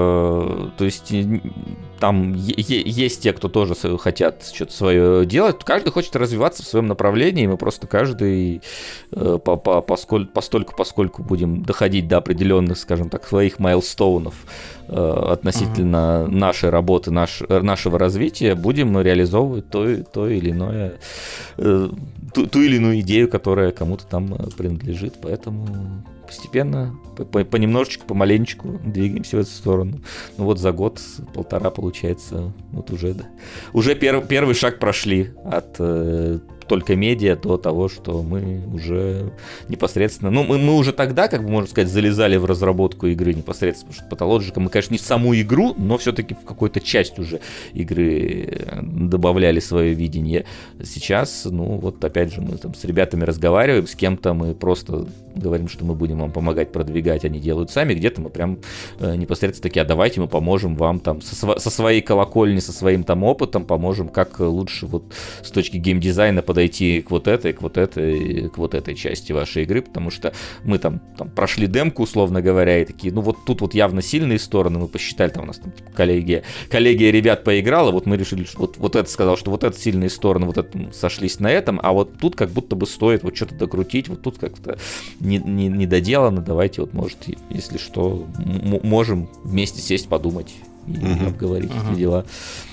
то есть... Там есть те, кто тоже хотят что-то свое делать. Каждый хочет развиваться в своем направлении. Мы просто каждый э, по, по, поскольку, постольку, поскольку будем доходить до определенных, скажем так, своих майлстоунов э, относительно uh-huh. нашей работы, наш, нашего развития, будем реализовывать то, то или иное, э, ту, ту или иную идею, которая кому-то там принадлежит. Поэтому... Постепенно, понемножечку, помаленечку двигаемся в эту сторону. Ну вот за год-полтора, получается, вот уже, да. Уже пер, первый шаг прошли от э, только медиа до того, что мы уже непосредственно... Ну, мы, мы уже тогда, как бы, можно сказать, залезали в разработку игры непосредственно, потому что Pathologica, мы, конечно, не в саму игру, но все-таки в какую-то часть уже игры добавляли свое видение. Сейчас, ну, вот опять же, мы там с ребятами разговариваем, с кем-то мы просто говорим, что мы будем вам помогать продвигать, они делают сами, где-то мы прям э, непосредственно такие, а давайте мы поможем вам там со, сво- со своей колокольни, со своим там опытом, поможем, как лучше вот с точки геймдизайна подойти к вот этой, к вот этой, к вот этой части вашей игры, потому что мы там, там прошли демку, условно говоря, и такие, ну вот тут вот явно сильные стороны, мы посчитали, там у нас там типа, коллегия, коллегия ребят поиграла, вот мы решили, что вот, вот это сказал, что вот это сильные стороны, вот это сошлись на этом, а вот тут как будто бы стоит вот что-то докрутить, вот тут как-то не, не, не доделано, давайте вот, может, если что, м- можем вместе сесть, подумать и mm-hmm. обговорить mm-hmm. эти дела.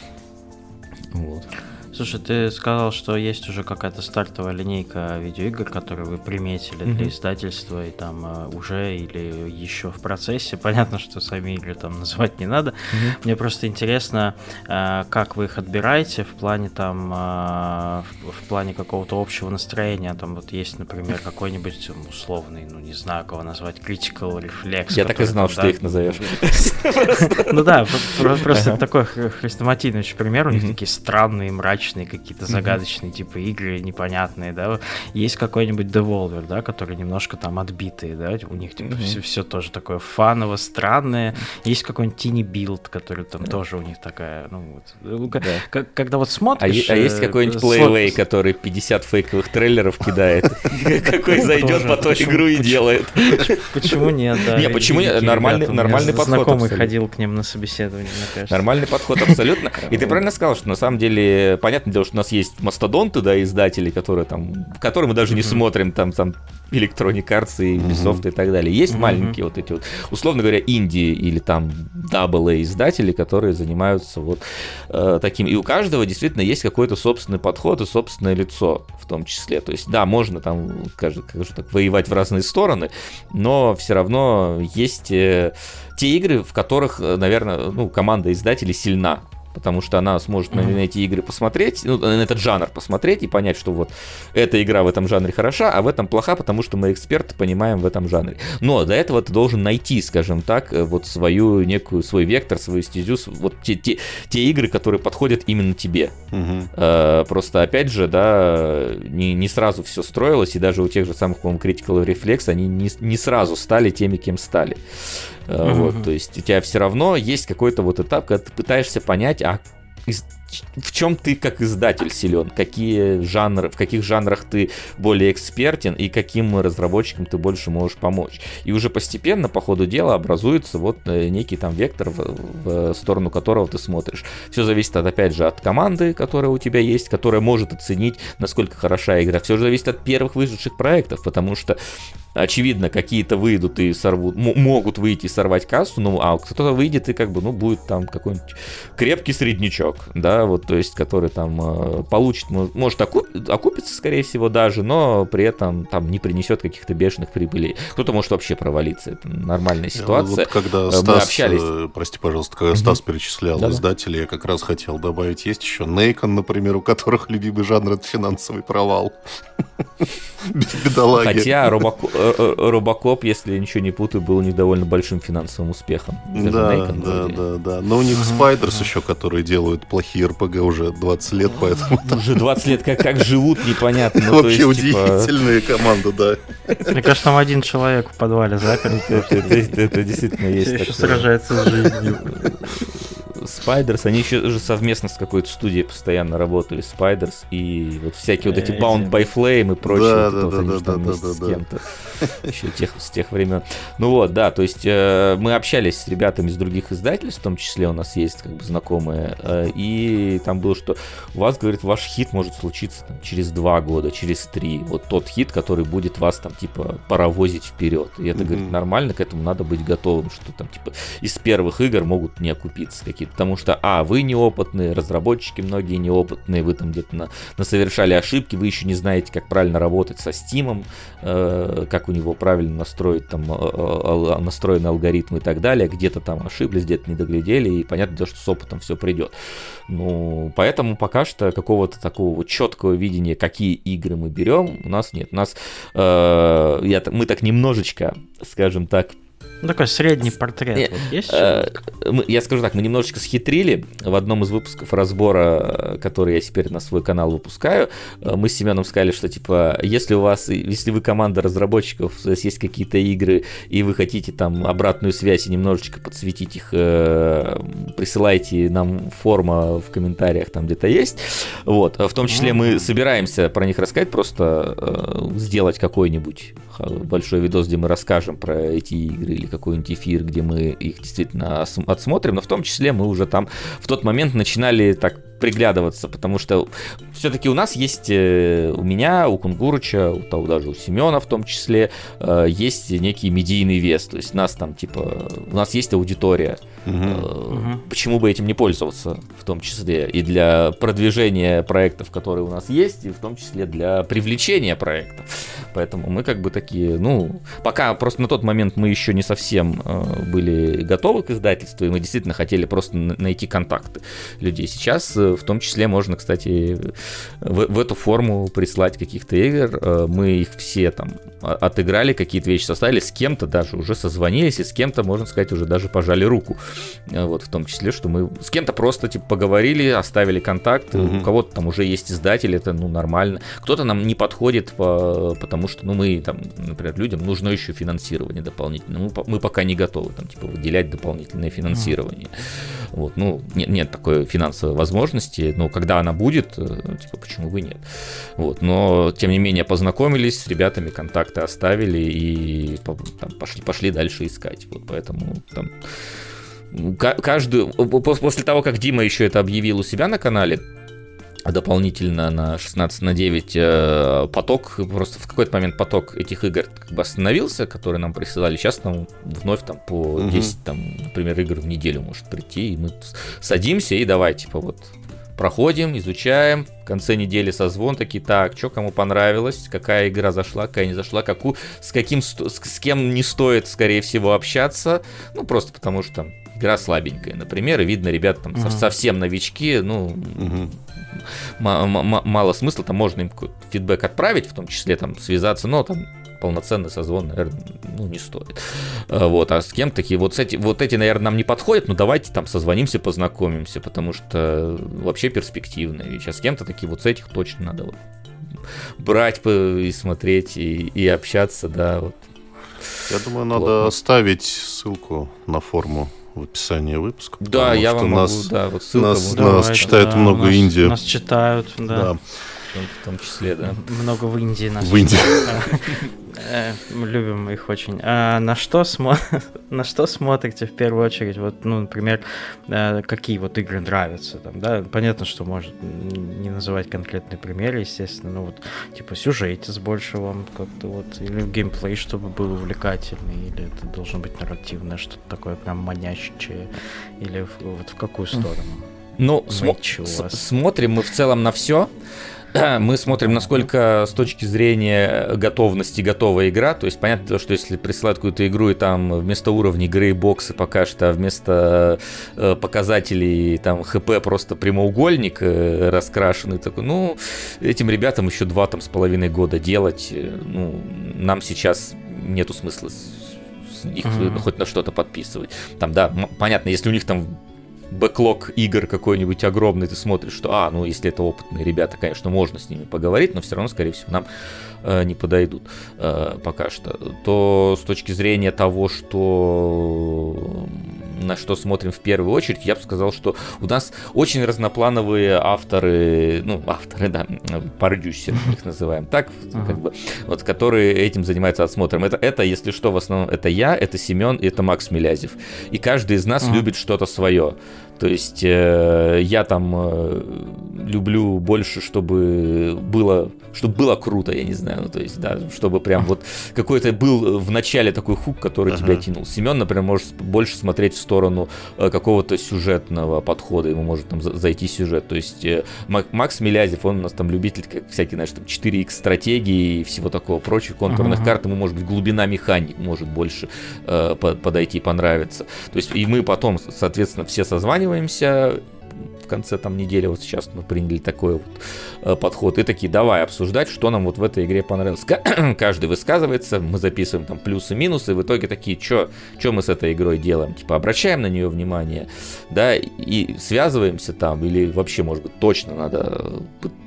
Вот. Слушай, ты сказал, что есть уже какая-то стартовая линейка видеоигр, которые вы приметили mm-hmm. для издательства, и там uh, уже или еще в процессе. Понятно, что сами игры там называть не надо. Mm-hmm. Мне просто интересно, uh, как вы их отбираете в плане там, uh, в, в плане какого-то общего настроения. Там вот есть, например, какой-нибудь условный, ну не знаю, кого назвать, Critical Reflex. Я так и знал, что ты их назовешь. Ну да, просто такой хрестоматийный пример. У них такие странные, мрачные какие-то загадочные mm-hmm. типа игры непонятные, да, есть какой-нибудь Devolver, да, которые немножко там отбитые, да, у них типа mm-hmm. все, все тоже такое фаново, странное, есть какой-нибудь Tiny Build, который там mm-hmm. тоже у них такая, ну вот, да. к- когда вот смотришь... А, а есть какой-нибудь Playway, который пятьдесят фейковых трейлеров кидает, какой зайдет, потом игру и делает. Почему нет, да? Не, почему нет? Нормальный подход. Знакомый ходил к ним на собеседование, мне кажется. Нормальный подход, абсолютно. И ты правильно сказал, что на самом деле, понятно, Понятное дело, что у нас есть мастодонты, да, издатели, которые там, которые мы даже mm-hmm. не смотрим, там, там, Electronic Arts и Ubisoft mm-hmm. и так далее. Есть mm-hmm. маленькие вот эти вот, условно говоря, инди или там дабл эй издатели, которые занимаются вот э, таким. И у каждого действительно есть какой-то собственный подход и собственное лицо в том числе. То есть, да, можно там, скажем, как же так, воевать в разные стороны, но все равно есть э, те игры, в которых, наверное, ну, команда издателей сильна. Потому что она сможет mm-hmm. на эти игры посмотреть, ну, на этот жанр посмотреть и понять, что вот эта игра в этом жанре хороша, а в этом плоха, потому что мы эксперты понимаем в этом жанре. Но до этого ты должен найти, скажем так, вот свою некую, свой вектор, свою стезю, вот те, те, те игры, которые подходят именно тебе. Mm-hmm. Э, просто, опять же, да, не, не сразу все строилось, и даже у тех же самых, по-моему, Critical Reflex, они не, не сразу стали теми, кем стали. Uh-huh. Вот, то есть у тебя все равно есть какой-то вот этап, когда ты пытаешься понять, а в чем ты как издатель силен, какие жанры, в каких жанрах ты более экспертен и каким разработчикам ты больше можешь помочь. И уже постепенно по ходу дела образуется вот некий там вектор, в, в сторону которого ты смотришь. Все зависит от, опять же, от команды, которая у тебя есть, которая может оценить, насколько хороша игра. Все зависит от первых вышедших проектов, потому что очевидно, какие-то выйдут и сорвут, м- могут выйти и сорвать кассу, ну, а кто-то выйдет и как бы, ну, будет там какой-нибудь крепкий среднячок, да, вот, то есть, который там э, получит, может окуп, окупиться, скорее всего, даже, но при этом там не принесет каких-то бешеных прибылей. Кто-то может вообще провалиться, это нормальная ситуация. Вот когда Стас, мы общались... э, прости, пожалуйста, когда mm-hmm. Стас перечислял да-да. издателей, я как раз хотел добавить, есть еще Нейкон, например, у которых любимый жанр — это финансовый провал. Бедолаги. Хотя Робокоп, если я ничего не путаю, был у них довольно большим финансовым успехом. Да, да, да, да. Но у них Spiders еще, которые делают плохие эр пи джи уже двадцать лет, поэтому... Уже двадцать лет как, как живут, непонятно. Вообще удивительная команда, да. Мне кажется, там один человек в подвале заперт. Это действительно есть. Еще сражается с жизнью. Spiders, они еще уже совместно с какой-то студией постоянно работали, Spiders, и вот всякие вот эти Bound by Flame и прочее, да, вот да, вот да, они да, там да, вместе да, с да. кем-то, еще тех, с тех времен. Ну вот, да, то есть э, мы общались с ребятами из других издательств, в том числе у нас есть как бы знакомые, э, и там было, что у вас, говорит, ваш хит может случиться там, через два года, через три, вот тот хит, который будет вас там типа паровозить вперед. И это, mm-hmm. говорит, нормально, к этому надо быть готовым, что там типа из первых игр могут не окупиться какие-то, потому что, а, вы неопытные, разработчики многие неопытные, вы там где-то на, на совершали ошибки, вы еще не знаете, как правильно работать со Steam, э, как у него правильно настроить там э, э, настроенный алгоритм и так далее, где-то там ошиблись, где-то не доглядели, и понятно, что с опытом все придет. Ну, поэтому пока что какого-то такого вот четкого видения, какие игры мы берем, у нас нет. У нас э, я, мы так немножечко, скажем так, Ну, такой средний портрет. Не, вот есть э, мы, я скажу так, мы немножечко схитрили. В одном из выпусков разбора, который я теперь на свой канал выпускаю, мы с Семеном сказали, что типа, если у вас, если вы команда разработчиков, у вас есть какие-то игры, и вы хотите там обратную связь и немножечко подсветить их, э, присылайте нам форма в комментариях, там где-то есть. Вот. В том числе мы собираемся про них рассказать, просто э, сделать какой-нибудь большой видос, где мы расскажем про эти игры или какой-нибудь эфир, где мы их действительно отсмотрим, но в том числе мы уже там в тот момент начинали так приглядываться, потому что все-таки у нас есть, у меня, у Кунгурыча, у того даже у Семена в том числе, есть некий медийный вес, то есть нас там типа, у нас есть аудитория, угу. Почему бы этим не пользоваться в том числе и для продвижения проектов, которые у нас есть, и в том числе для привлечения проектов, поэтому мы как бы такие, ну, пока просто на тот момент мы еще не совсем э, были готовы к издательству, и мы действительно хотели просто найти контакты людей. Сейчас э, в том числе можно, кстати, в, в эту форму прислать каких-то игр. Э, мы их все там отыграли, какие-то вещи составили, с кем-то даже уже созвонились, и с кем-то, можно сказать, уже даже пожали руку. Э, вот в том числе, что мы с кем-то просто типа поговорили, оставили контакт, mm-hmm. у кого-то там уже есть издатель, это ну нормально. Кто-то нам не подходит, по, потому что ну мы там, например, людям нужно еще финансирование дополнительное. Мы, мы пока не готовы там, типа, выделять дополнительное финансирование. Mm. Вот, ну, нет, нет такой финансовой возможности, но когда она будет, типа, почему бы нет. Вот, но, тем не менее, познакомились с ребятами, контакты оставили и там, пошли, пошли дальше искать. Вот, поэтому там каждую... После того, как Дима еще это объявил у себя на канале, дополнительно на шестнадцать на девять поток, просто в какой-то момент поток этих игр как бы остановился, которые нам присылали. Сейчас там вновь там по десять, там, например, игр в неделю может прийти, и мы садимся и давай, типа, вот проходим, изучаем, в конце недели созвон, такие, так, что кому понравилось, какая игра зашла, какая не зашла, какую, с каким, с, с кем не стоит, скорее всего, общаться, ну, просто потому что там игра слабенькая, например, и видно, ребята там uh-huh. совсем новички, ну, uh-huh. м- м- мало смысла, там можно им фидбэк отправить, в том числе там связаться, но там полноценный созвон, наверное, ну, не стоит. Вот, а с кем такие, вот, эти, вот эти, наверное, нам не подходят, но давайте там созвонимся, познакомимся, потому что вообще перспективная вещь. А с кем-то такие, вот с этих точно надо вот брать и смотреть, и, и общаться, да, вот. Я думаю, надо оставить ссылку на форму в описании выпуска. Да, я вам могу, нас, да, вот ссылка. Нас, будет. нас Давайте, читают да, много нас, инди. Нас читают, да. Да. В том числе, да. Много в Индии нас. В Индии. Мы любим их очень. А на что смо... на что смотрите в первую очередь? Вот, ну, например, какие вот игры нравятся там, да? Понятно, что может не называть конкретные примеры, естественно, но вот типа сюжетец больше вам как-то вот, или геймплей, чтобы был увлекательный, или это должно быть нарративное, что-то такое прям манящее, или в, вот в какую сторону? Ну, см- с- смотрим мы в целом на все. Мы смотрим, насколько с точки зрения готовности готова игра. То есть понятно, что если присылают какую-то игру, и там вместо уровней грейбоксы пока что, вместо э, показателей там ХП просто прямоугольник э, раскрашенный такой, ну, этим ребятам еще два там с половиной года делать, ну, нам сейчас нету смысла с, с их mm-hmm. хоть на что-то подписывать. Там, да, м- понятно, если у них там бэклог игр какой-нибудь огромный, ты смотришь, что, а, ну, если это опытные ребята, конечно, можно с ними поговорить, но все равно, скорее всего, нам э, не подойдут э, пока что. То с точки зрения того, что на что смотрим в первую очередь, я бы сказал, что у нас очень разноплановые авторы, ну, авторы, да, продюсеры, их называем так, uh-huh. как бы, вот, которые этим занимаются отсмотром. Это, это, если что, в основном, это я, это Семен и это Макс Милязев. И каждый из нас uh-huh. любит что-то свое. То есть э, я там э, люблю больше, чтобы было, чтобы было круто, я не знаю, ну, то есть, да, чтобы прям вот какой-то был в начале такой хук, который uh-huh. тебя тянул. Семен, например, может больше смотреть в сторону э, какого-то сюжетного подхода, ему может там за- зайти сюжет. То есть э, Макс Милязев, он у нас там любитель как всякие, знаешь, там четыре икс стратегии и всего такого прочего, контурных uh-huh. карт, ему может быть глубина механик может больше э, подойти, понравиться. То есть и мы потом, соответственно, все созваниваемся в конце там недели, вот сейчас мы приняли такой вот э, подход, и такие, давай обсуждать, что нам вот в этой игре понравилось. Каждый высказывается, мы записываем там плюсы, минусы, и в итоге такие, что мы с этой игрой делаем? Типа обращаем на нее внимание, да, и связываемся там, или вообще, может быть, точно надо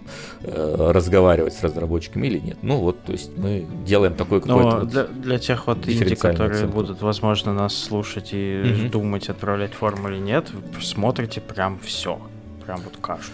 э, разговаривать с разработчиками или нет. Ну вот, то есть мы делаем такой какой-то вот для, для тех вот инди, которые оценку. будут, возможно, нас слушать и mm-hmm. думать, отправлять форму или нет, вы смотрите прям все. Прям вот каждую.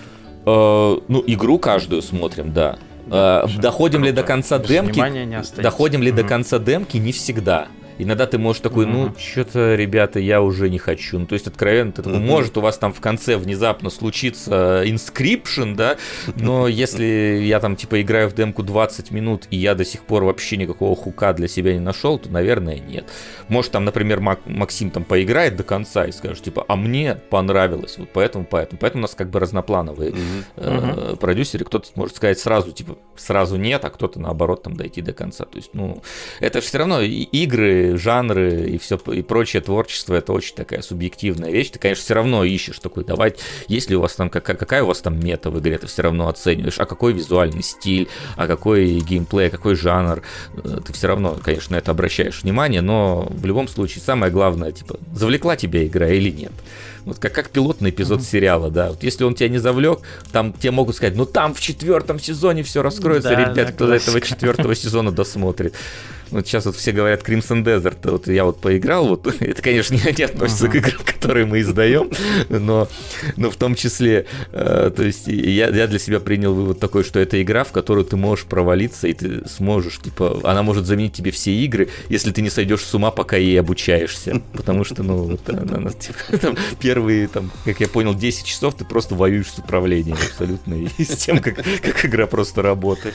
Э, ну, игру каждую смотрим, да. да э, доходим круто. ли до конца Без демки? Доходим ли mm-hmm. до конца демки? Не всегда. Иногда ты можешь такой, mm-hmm. ну, что-то, ребята, я уже не хочу. Ну, то есть, откровенно, ты такой, mm-hmm. может у вас там в конце внезапно случится Inscription, да, но если я там, типа, играю в демку двадцать минут, и я до сих пор вообще никакого хука для себя не нашел, то, наверное, нет. Может, там, например, Мак- Максим там поиграет до конца и скажет, типа, а мне понравилось, вот поэтому, поэтому. Поэтому у нас как бы разноплановые mm-hmm. э- продюсеры. Кто-то может сказать сразу, типа, сразу нет, а кто-то, наоборот, там дойти до конца. То есть, ну, это же все равно игры, жанры и все и прочее творчество, это очень такая субъективная вещь. Ты, конечно, все равно ищешь такой, давай, есть ли у вас там, какая, какая у вас там мета в игре, ты все равно оцениваешь, а какой визуальный стиль, а какой геймплей, а какой жанр, ты все равно, конечно, на это обращаешь внимание, но в любом случае самое главное, типа, завлекла тебя игра или нет. Вот как, как пилотный эпизод mm-hmm. сериала, да. Вот если он тебя не завлек, там тебе могут сказать, ну там в четвертом сезоне все раскроется, да, ребят, да, кто до этого четвертого сезона досмотрит. Вот сейчас вот все говорят Crimson Desert, вот я вот поиграл, вот это, конечно, не, не относится uh-huh. к играм, которые мы издаем, но, но в том числе, э, то есть я, я для себя принял вывод такой, что это игра, в которую ты можешь провалиться, и ты сможешь, типа, она может заменить тебе все игры, если ты не сойдешь с ума, пока ей обучаешься, потому что, ну, вот она, она типа, там, первые, там, как я понял, десять часов ты просто воюешь с управлением абсолютно, и с тем, как, как игра просто работает.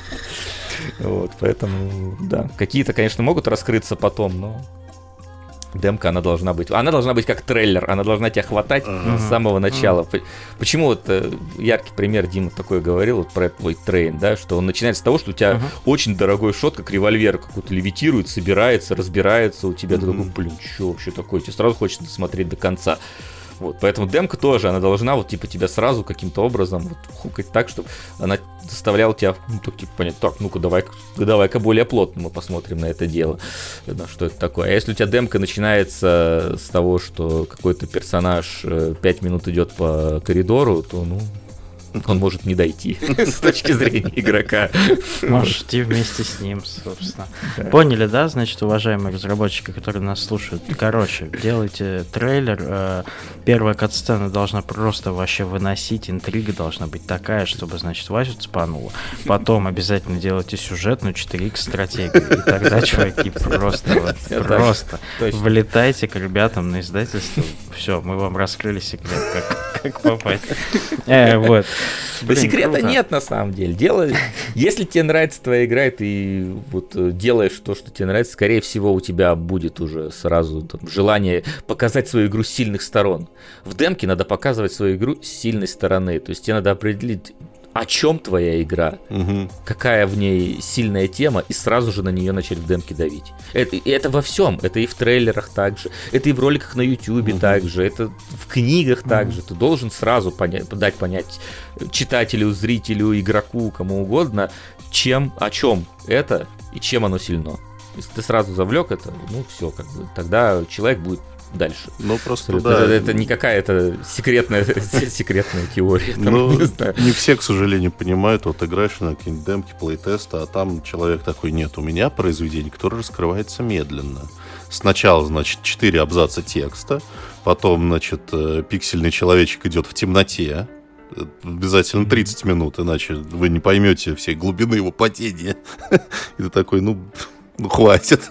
Вот, поэтому, да, какие-то, конечно, могут раскрыться потом, но демка, она должна быть, она должна быть как трейлер, она должна тебя хватать uh-huh. с самого начала. Uh-huh. Почему вот яркий пример, Дима такой говорил вот про твой трейн, да, что он начинается с того, что у тебя uh-huh. очень дорогой шот, как револьвер какой-то левитирует, собирается, разбирается у тебя, uh-huh. ты такой, блин, что вообще такое, тебе сразу хочется смотреть до конца. Вот, поэтому демка тоже, она должна вот типа тебя сразу каким-то образом вот, хукать так, чтобы она заставляла тебя, ну, так, типа, понять, так, ну-ка, давай, давай-ка более плотно мы посмотрим на это дело, на что это такое. А если у тебя демка начинается с того, что какой-то персонаж пять минут идет по коридору, то, ну, он может не дойти с точки зрения игрока. Можешь идти вместе с ним, собственно. Да. Поняли, да, значит, уважаемые разработчики, которые нас слушают? Короче, делайте трейлер. Первая катсцена должна просто вообще выносить, интрига должна быть такая, чтобы, значит, Васю цепануло. Потом обязательно делайте сюжетную четыре икс стратегию. И тогда, чуваки, просто, вот, просто влетайте к ребятам на издательство. Все, мы вам раскрыли секрет, как, как попасть. Э, вот. Да секрета круто. Нет, на самом деле. Дело, если тебе нравится твоя игра, и ты вот делаешь то, что тебе нравится, скорее всего, у тебя будет уже сразу там, желание показать свою игру с сильных сторон. В демке надо показывать свою игру с сильной стороны. То есть тебе надо определить, о чем твоя игра, угу. какая в ней сильная тема, и сразу же на нее начать в демке давить. Это, и это во всем. Это и в трейлерах также, это и в роликах на Ютубе угу. также, это в книгах также. Угу. Ты должен сразу понять, дать понять читателю, зрителю, игроку, кому угодно, чем, о чем это и чем оно сильно. Если ты сразу завлек это, ну все, как бы, тогда человек будет дальше. Ну, просто, да. Это, это не какая-то секретная, секретная теория. Там, ну, не, не все, к сожалению, понимают. Вот играешь на какие-нибудь демки, плейтесты, а там человек такой: нет, у меня произведение, которое раскрывается медленно. Сначала, значит, четыре абзаца текста, потом, значит, пиксельный человечек идет в темноте. Обязательно тридцать минут, иначе вы не поймете всей глубины его падения. И ты такой, ну, ну хватит.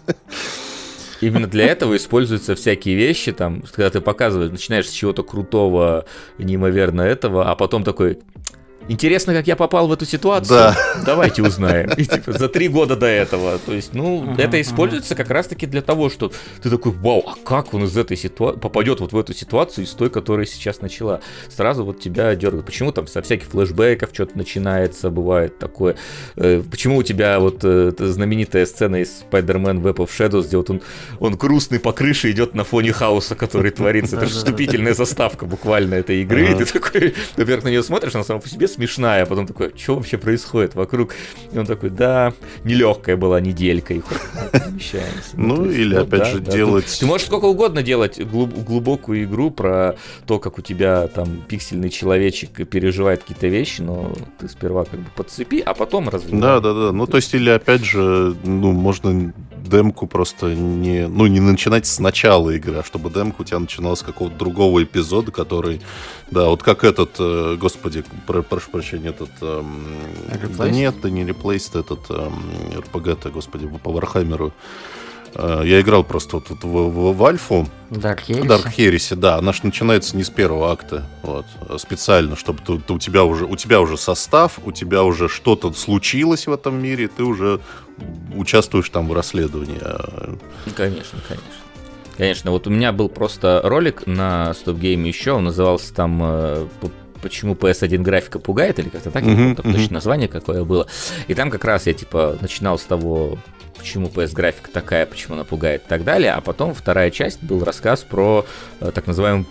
Именно для этого используются всякие вещи, там, когда ты показываешь, начинаешь с чего-то крутого, неимоверно этого, а потом такой: интересно, как я попал в эту ситуацию? Да. Давайте узнаем. И, типа, за три года до этого. То есть, ну, uh-huh, это используется uh-huh. как раз-таки для того, что ты такой: вау, а как он из этой ситуации попадет вот в эту ситуацию из той, которая сейчас начала? Сразу вот тебя дергают. Почему там со всяких флешбеков что-то начинается, бывает такое? Почему у тебя вот эта знаменитая сцена из Spider-Man Web of Shadows, где вот он, он грустный по крыше идет на фоне хаоса, который творится? Это же вступительная заставка буквально этой игры. И ты такой, во-первых, на нее смотришь, она сама по себе смешная, а потом такой: что вообще происходит вокруг? И он такой: да, нелегкая была неделька, и помещаемся. Ну, или опять же делать... Ты можешь сколько угодно делать глубокую игру про то, как у тебя там пиксельный человечек переживает какие-то вещи, но ты сперва как бы подцепи, а потом развивай. Да, да, да. Ну, то есть, или опять же, ну, можно демку просто не, ну, не начинать с начала игры, а чтобы демка у тебя начиналась с какого-то другого эпизода, который, да, вот как этот, э, господи, про, прошу прощения, этот, э, да нет, да не реплейст, этот э, эр пи джи-то, господи, по Вархаммеру. Э, я играл просто вот, вот в, в, в Альфу. Dark Heresy. Dark Heresy, да, она же начинается не с первого акта, вот, специально, чтобы ты, ты, у, тебя уже, у тебя уже состав, у тебя уже что-то случилось в этом мире, ты уже участвуешь там в расследовании. Конечно, конечно. Конечно, вот у меня был просто ролик на Stop Game еще, он назывался там э, «Почему пи эс один графика пугает», или как-то так, uh-huh, не помню, там uh-huh. точно название какое было. И там как раз я типа начинал с того, почему пи эс-графика такая, почему она пугает и так далее, а потом вторая часть был рассказ про э, так называемый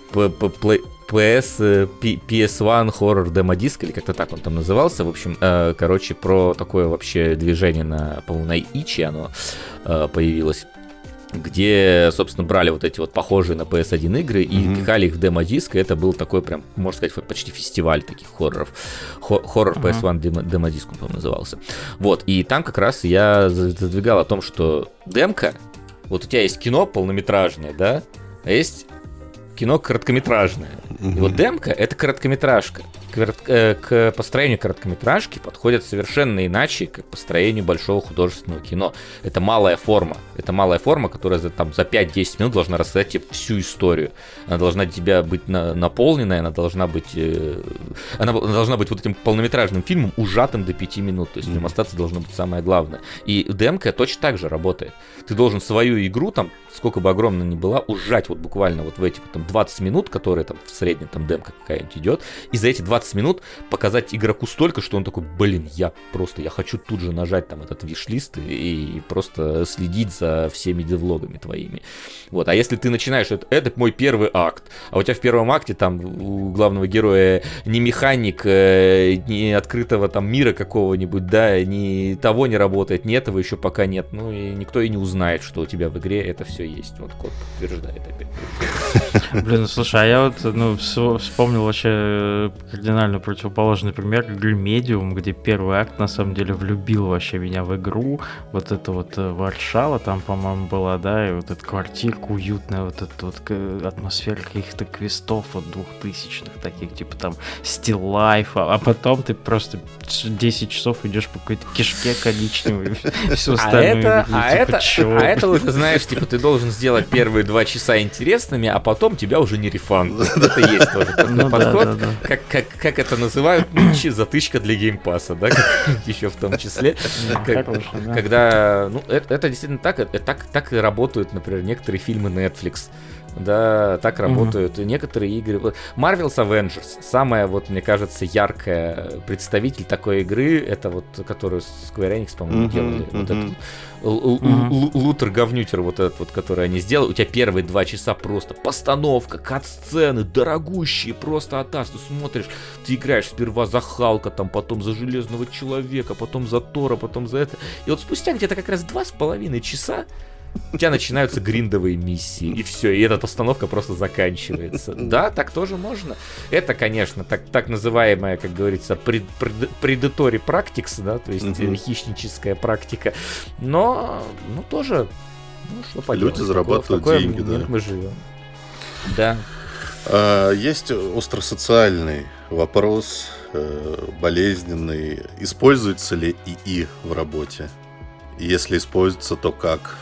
пи эс, пи эс один Horror Demo Disc, или как-то так он там назывался. В общем, э, короче, про такое вообще движение на, по-моему, на Ичи оно э, появилось, где, собственно, брали вот эти вот похожие на пи эс один игры и mm-hmm. пихали их в демо-диск, и это был такой прям, можно сказать, почти фестиваль таких хорроров. Хоррор пи эс один mm-hmm. демо-диск, он, по-моему, назывался. Вот, и там как раз я задвигал о том, что демка, вот у тебя есть кино полнометражное, да, а есть кино короткометражное. Mm-hmm. И вот демка — это короткометражка. К, э, к построению короткометражки подходят совершенно иначе, как к построению большого художественного кино. Это малая форма. Это малая форма, которая за, там, за пять-десять минут должна рассказать тебе всю историю. Она должна тебя быть на, наполненной, она должна быть... Э, она, она должна быть вот этим полнометражным фильмом, ужатым до пяти минут. То есть mm-hmm. в нем остаться должно быть самое главное. И демка точно так же работает. Ты должен свою игру, там, сколько бы огромная ни была, ужать вот буквально вот в эти вот, там, двадцать минут, которые там в среднем там демка какая-нибудь идет, и за эти двадцать минут показать игроку столько, что он такой: блин, я просто, я хочу тут же нажать там этот виш-лист и, и просто следить за всеми девлогами твоими. Вот, а если ты начинаешь, это, это мой первый акт, а у тебя в первом акте там у главного героя ни механик, э, ни открытого там мира какого-нибудь, да, ни того не работает, ни этого еще пока нет, ну и никто и не узнает, что у тебя в игре это все есть. Вот код подтверждает опять. Блин, слушай, а я вот, ну, вспомнил вообще кардинально кардинально противоположный пример игры Medium, где первый акт на самом деле влюбил вообще меня в игру. Вот это вот Варшава там, по-моему, была, да, и вот эта квартирка уютная, вот эта вот атмосфера каких-то квестов вот двухтысячных таких, типа там Still Life, а потом ты просто десять часов идешь по какой-то кишке коричневой, все остальное. А это, а это уже, знаешь, типа ты должен сделать первые два часа интересными, а потом тебя уже не рефанд. Это есть тоже такой подход. Как, как, как это называют? Затычка для геймпасса, да? Еще в том числе. Как, хороший, да. Когда, ну, это, это действительно так, это, так, так и работают, например, некоторые фильмы Netflix. Да, так работают mm-hmm. некоторые игры. Marvel's Avengers, самая, вот, мне кажется, яркая представитель такой игры, это вот, которую Square Enix, по-моему, mm-hmm. делали. Mm-hmm. Вот этот mm-hmm. лутер-говнютер, вот этот вот, который они сделали. У тебя первые два часа просто постановка, кат-сцены, дорогущие, просто атас. Ты смотришь, ты играешь сперва за Халка, там, потом за Железного Человека, потом за Тора, потом за это. И вот спустя где-то как раз два с половиной часа у тебя начинаются гриндовые миссии, и все, и эта постановка просто заканчивается. Да, так тоже можно. Это, конечно, так, так называемая, как говорится, predatory practice, да, то есть uh-huh. хищническая практика. Но, ну, тоже, ну, что поделать. Люди зарабатывают такое, деньги, да. Мы живем. Да. А, есть остросоциальный вопрос, болезненный. Используется ли ИИ в работе? Если используется, то как?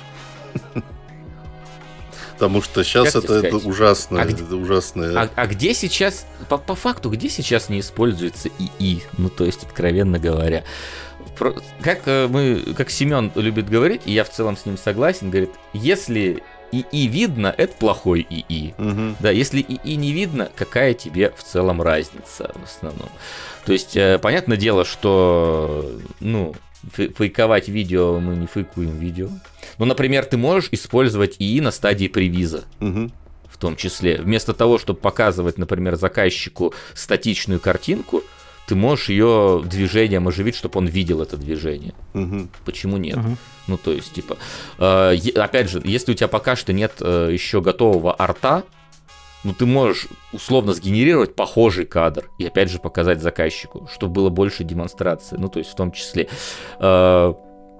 Потому что сейчас это, это ужасно. А где, это ужасное... а, а где сейчас, по, по факту, где сейчас не используется ИИ? Ну, то есть, откровенно говоря. Про, как мы, как Семен любит говорить, и я в целом с ним согласен, говорит, если ИИ видно, это плохой ИИ. Угу. Да, если ИИ не видно, какая тебе в целом разница в основном? То есть, понятное дело, что, ну, фейковать видео мы не фейкуем видео. Ну, например, ты можешь использовать ИИ на стадии превиза, угу. в том числе. Вместо того, чтобы показывать, например, заказчику статичную картинку, ты можешь ее движением оживить, чтобы он видел это движение. Угу. Почему нет? Угу. Ну, то есть, типа, э, опять же, если у тебя пока что нет э, еще готового арта, ну, ты можешь условно сгенерировать похожий кадр и опять же показать заказчику, чтобы было больше демонстрации. Ну, то есть в том числе э,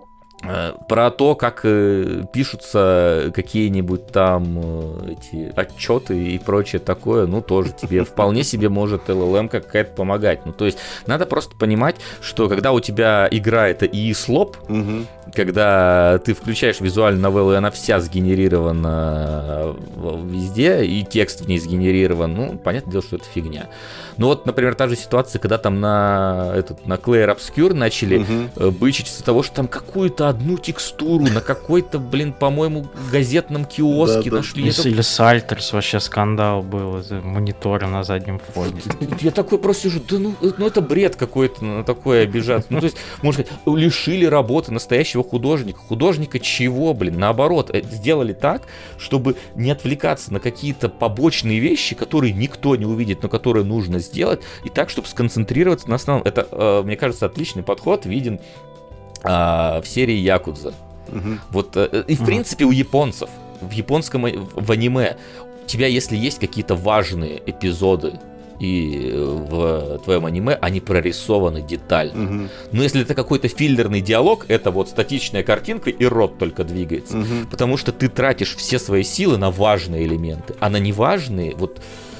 э, про то, как э, пишутся какие-нибудь там э, эти отчеты и прочее такое, ну, тоже тебе вполне себе может эл эл эм какая-то помогать. Ну, то есть надо просто понимать, что когда у тебя игра это ИИ-слоп, угу. когда ты включаешь визуальную новеллу, и она вся сгенерирована везде, и текст в ней сгенерирован, ну, понятное дело, что это фигня. Ну вот, например, та же ситуация, когда там на, этот, на Clair Obscure начали угу. бычить из-за того, что там какую-то одну текстуру на какой-то, блин, по-моему, газетном киоске да, нашли. Да. Это... Или Сальтерс вообще скандал был, это мониторы на заднем фоне. Я такой просто сижу, да ну, ну это бред какой-то на такое обижаться. Ну то есть, можно сказать, лишили работы настоящего художника. Художника чего, блин? Наоборот, сделали так, чтобы не отвлекаться на какие-то побочные вещи, которые никто не увидит, но которые нужно сделать, и так, чтобы сконцентрироваться на основном. Это, э, мне кажется, отличный подход, виден э, в серии Якудза. Угу. Вот, э, и в угу. принципе у японцев, в японском, в аниме, у тебя, если есть какие-то важные эпизоды, и в твоем аниме они прорисованы детально. Угу. Но если это какой-то филлерный диалог, это вот статичная картинка и рот только двигается. Угу. Потому что ты тратишь все свои силы на важные элементы, а на неважные, вот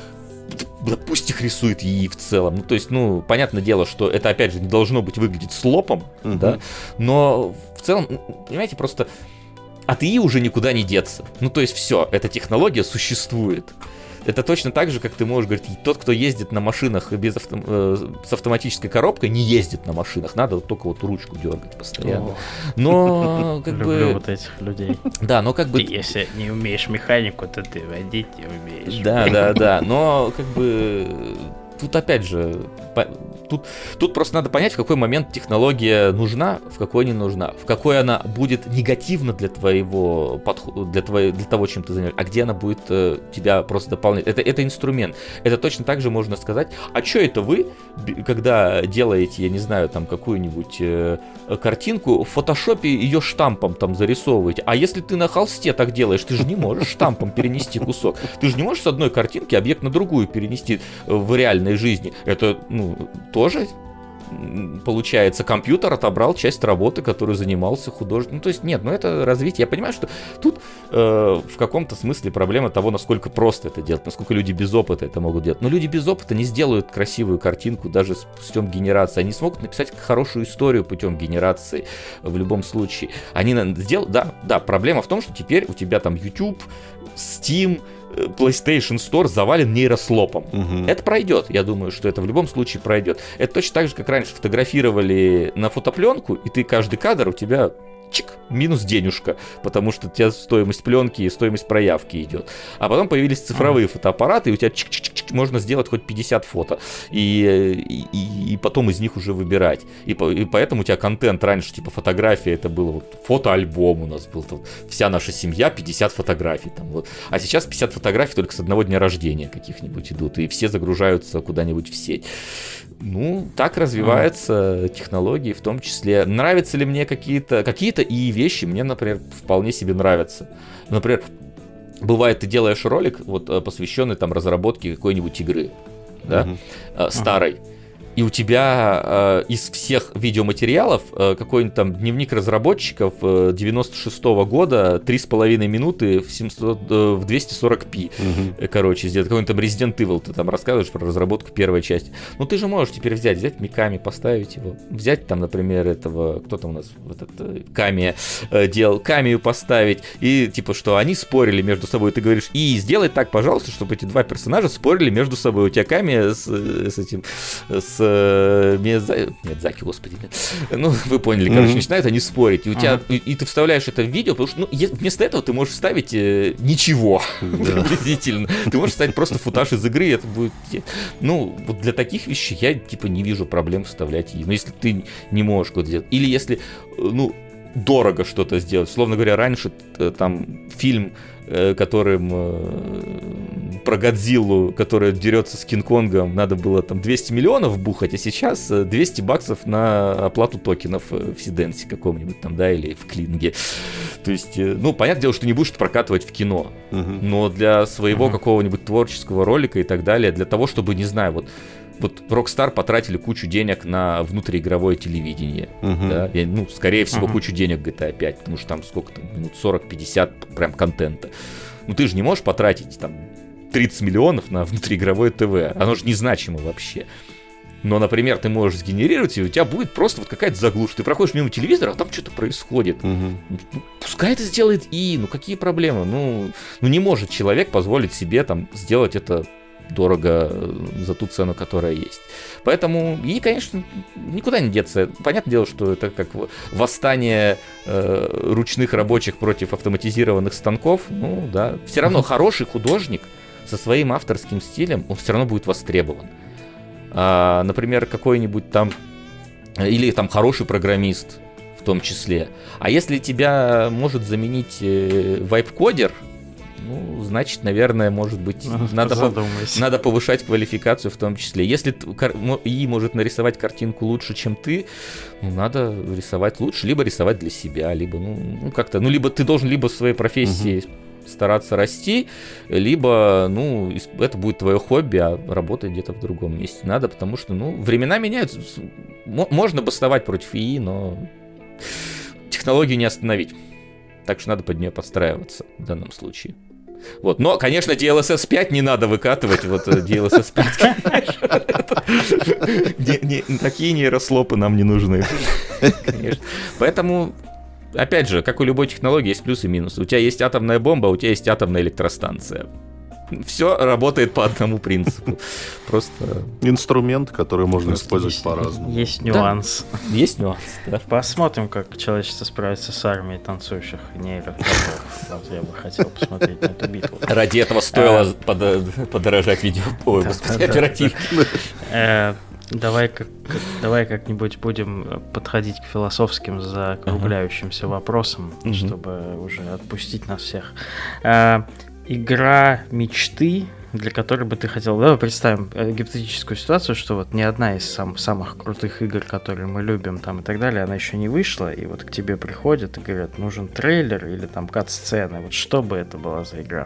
да пусть их рисует ИИ в целом. Ну, то есть, ну, понятное дело, что это, опять же, не должно быть выглядеть слопом, угу. да, но в целом, понимаете, просто от ИИ уже никуда не деться. Ну, то есть, все, эта технология существует. Это точно так же, как ты можешь говорить, тот, кто ездит на машинах без авто... э, с автоматической коробкой, не ездит на машинах, надо вот только вот ручку дергать постоянно. О, но как люблю бы... Люблю вот этих людей. Да, но как бы... Ты, если не умеешь механику, то ты водить не умеешь. Да, да, да, но как бы... Тут опять же, тут, тут просто надо понять, в какой момент технология нужна, в какой не нужна, в какой она будет негативна для твоего подхода, для, твоей, для того, чем ты занимаешься, а где она будет э, тебя просто дополнять. Это, это инструмент. Это точно так же можно сказать, а что это вы, когда делаете, я не знаю, там какую-нибудь э, картинку, в фотошопе ее штампом там зарисовываете, а если ты на холсте так делаешь, ты же не можешь штампом перенести кусок. Ты же не можешь с одной картинки объект на другую перенести в реальной жизни. Это, ну, тоже, получается, компьютер отобрал часть работы, которую занимался художник. Ну, то есть, нет, ну это развитие. Я понимаю, что тут э, в каком-то смысле проблема того, насколько просто это делать, насколько люди без опыта это могут делать. Но люди без опыта не сделают красивую картинку даже с путем генерации. Они смогут написать хорошую историю путем генерации в любом случае. Они сделают... Да, да, проблема в том, что теперь у тебя там YouTube, Steam, PlayStation Store завален нейрослопом. Угу. Это пройдет. Я думаю, что это в любом случае пройдет. Это точно так же, как раньше фотографировали на фотопленку, и ты каждый кадр у тебя чик, минус денежка, потому что у тебя стоимость пленки и стоимость проявки идет. А потом появились цифровые ага. фотоаппараты, и у тебя чик-чик-чик, можно сделать хоть пятьдесят фото, и, и, и потом из них уже выбирать. И, и поэтому у тебя контент раньше, типа фотография, это было вот фотоальбом у нас был, там, вся наша семья, пятьдесят фотографий. Там, вот. А сейчас пятьдесят фотографий только с одного дня рождения каких-нибудь идут, и все загружаются куда-нибудь в сеть. Ну, так развиваются mm. технологии, в том числе. Нравятся ли мне какие-то... Какие-то и вещи мне, например, вполне себе нравятся. Например, бывает, ты делаешь ролик, вот, посвященный там разработке какой-нибудь игры, да, mm-hmm. старой. И у тебя э, из всех видеоматериалов э, какой-нибудь там дневник разработчиков э, девяносто шестого года, три с половиной минуты в, семьсот, э, в двести сорок пи. Угу. Короче, сделать какой-нибудь там Resident Evil, ты там рассказываешь про разработку первой части. Ну ты же можешь теперь взять, взять Миками, поставить его. Взять там, например, этого, кто там у нас, вот этот Камия э, делал, Камию поставить. И типа, что они спорили между собой. Ты говоришь, и сделай так, пожалуйста, чтобы эти два персонажа спорили между собой. У тебя Камия с, с этим, с Миядзаки, Миядзаки, господи, ну вы поняли, короче, mm-hmm. начинают они спорить, и у тебя, и, и ты вставляешь это в видео, потому что, ну, вместо этого ты можешь вставить э, ничего, приблизительно, ты можешь вставить просто футаж из игры, и это будет, ну, вот для таких вещей я, типа, не вижу проблем вставлять, но если ты не можешь что-то сделать, или если, ну, дорого что-то сделать, словно говоря, раньше там фильм, которым э, про Годзиллу, которая дерется с Кинг-Конгом, надо было там двести миллионов бухать, а сейчас двести баксов на оплату токенов в Сиденсе каком-нибудь там, да, или в Клинге. То есть, э, ну, понятное дело, что не будешь прокатывать в кино, uh-huh. но для своего uh-huh. какого-нибудь творческого ролика и так далее, для того, чтобы, не знаю, вот Вот Rockstar потратили кучу денег на внутриигровое телевидение. Uh-huh. Да? И, ну, скорее всего, uh-huh. кучу денег джи ти эй пять, потому что там сколько там, минут сорок-пятьдесят прям контента. Ну ты же не можешь потратить там тридцать миллионов на внутриигровое ТВ. Оно же незначимо вообще. Но, например, ты можешь сгенерировать, и у тебя будет просто вот какая-то заглушка. Ты проходишь мимо телевизора, а там что-то происходит. Uh-huh. Ну, пускай это сделает и, ну какие проблемы? Ну, ну не может человек позволить себе там сделать это дорого за ту цену, которая есть. Поэтому, и, конечно, никуда не деться. Понятное дело, что это как восстание э, ручных рабочих против автоматизированных станков. Ну, да. Все равно хороший художник со своим авторским стилем, он все равно будет востребован. А, например, какой-нибудь там, или там хороший программист в том числе. А если тебя может заменить э, вайп-кодер, ну, значит, наверное, может быть, надо, по- надо повышать квалификацию в том числе. Если ИИ может нарисовать картинку лучше, чем ты, ну, надо рисовать лучше, либо рисовать для себя, либо, ну, ну как-то, ну, либо ты должен либо в своей профессии угу. стараться расти, либо, ну, это будет твое хобби, а работать где-то в другом месте надо, потому что, ну, времена меняются. Можно бастовать против ИИ, но технологию не остановить. Так что надо под нее подстраиваться в данном случае. Вот. Но, конечно, ди эл эс эс пять не надо выкатывать. Вот ди эл эс эс пять, такие нейрослопы нам не нужны. Поэтому, опять же, как у любой технологии, есть плюсы и минусы. У тебя есть атомная бомба, а у тебя есть атомная электростанция. Все работает по одному принципу. Просто инструмент, который можно Просто использовать есть, по-разному. Есть нюанс. Да. Есть нюанс, да. Посмотрим, как человечество справится с армией танцующих нейрокотов. Вот я бы хотел посмотреть на эту битву. Ради этого стоило подорожать видео. Ой, господи, оперативно. Давай, как, как, давай как-нибудь будем подходить к философским закругляющимся ага. вопросам, угу. чтобы уже отпустить нас всех. А, игра мечты, для которой бы ты хотел... Давай представим гипотетическую ситуацию, что вот ни одна из сам, самых крутых игр, которые мы любим там и так далее, она еще не вышла, и вот к тебе приходят и говорят, нужен трейлер или там кат-сцены. Вот что бы это была за игра?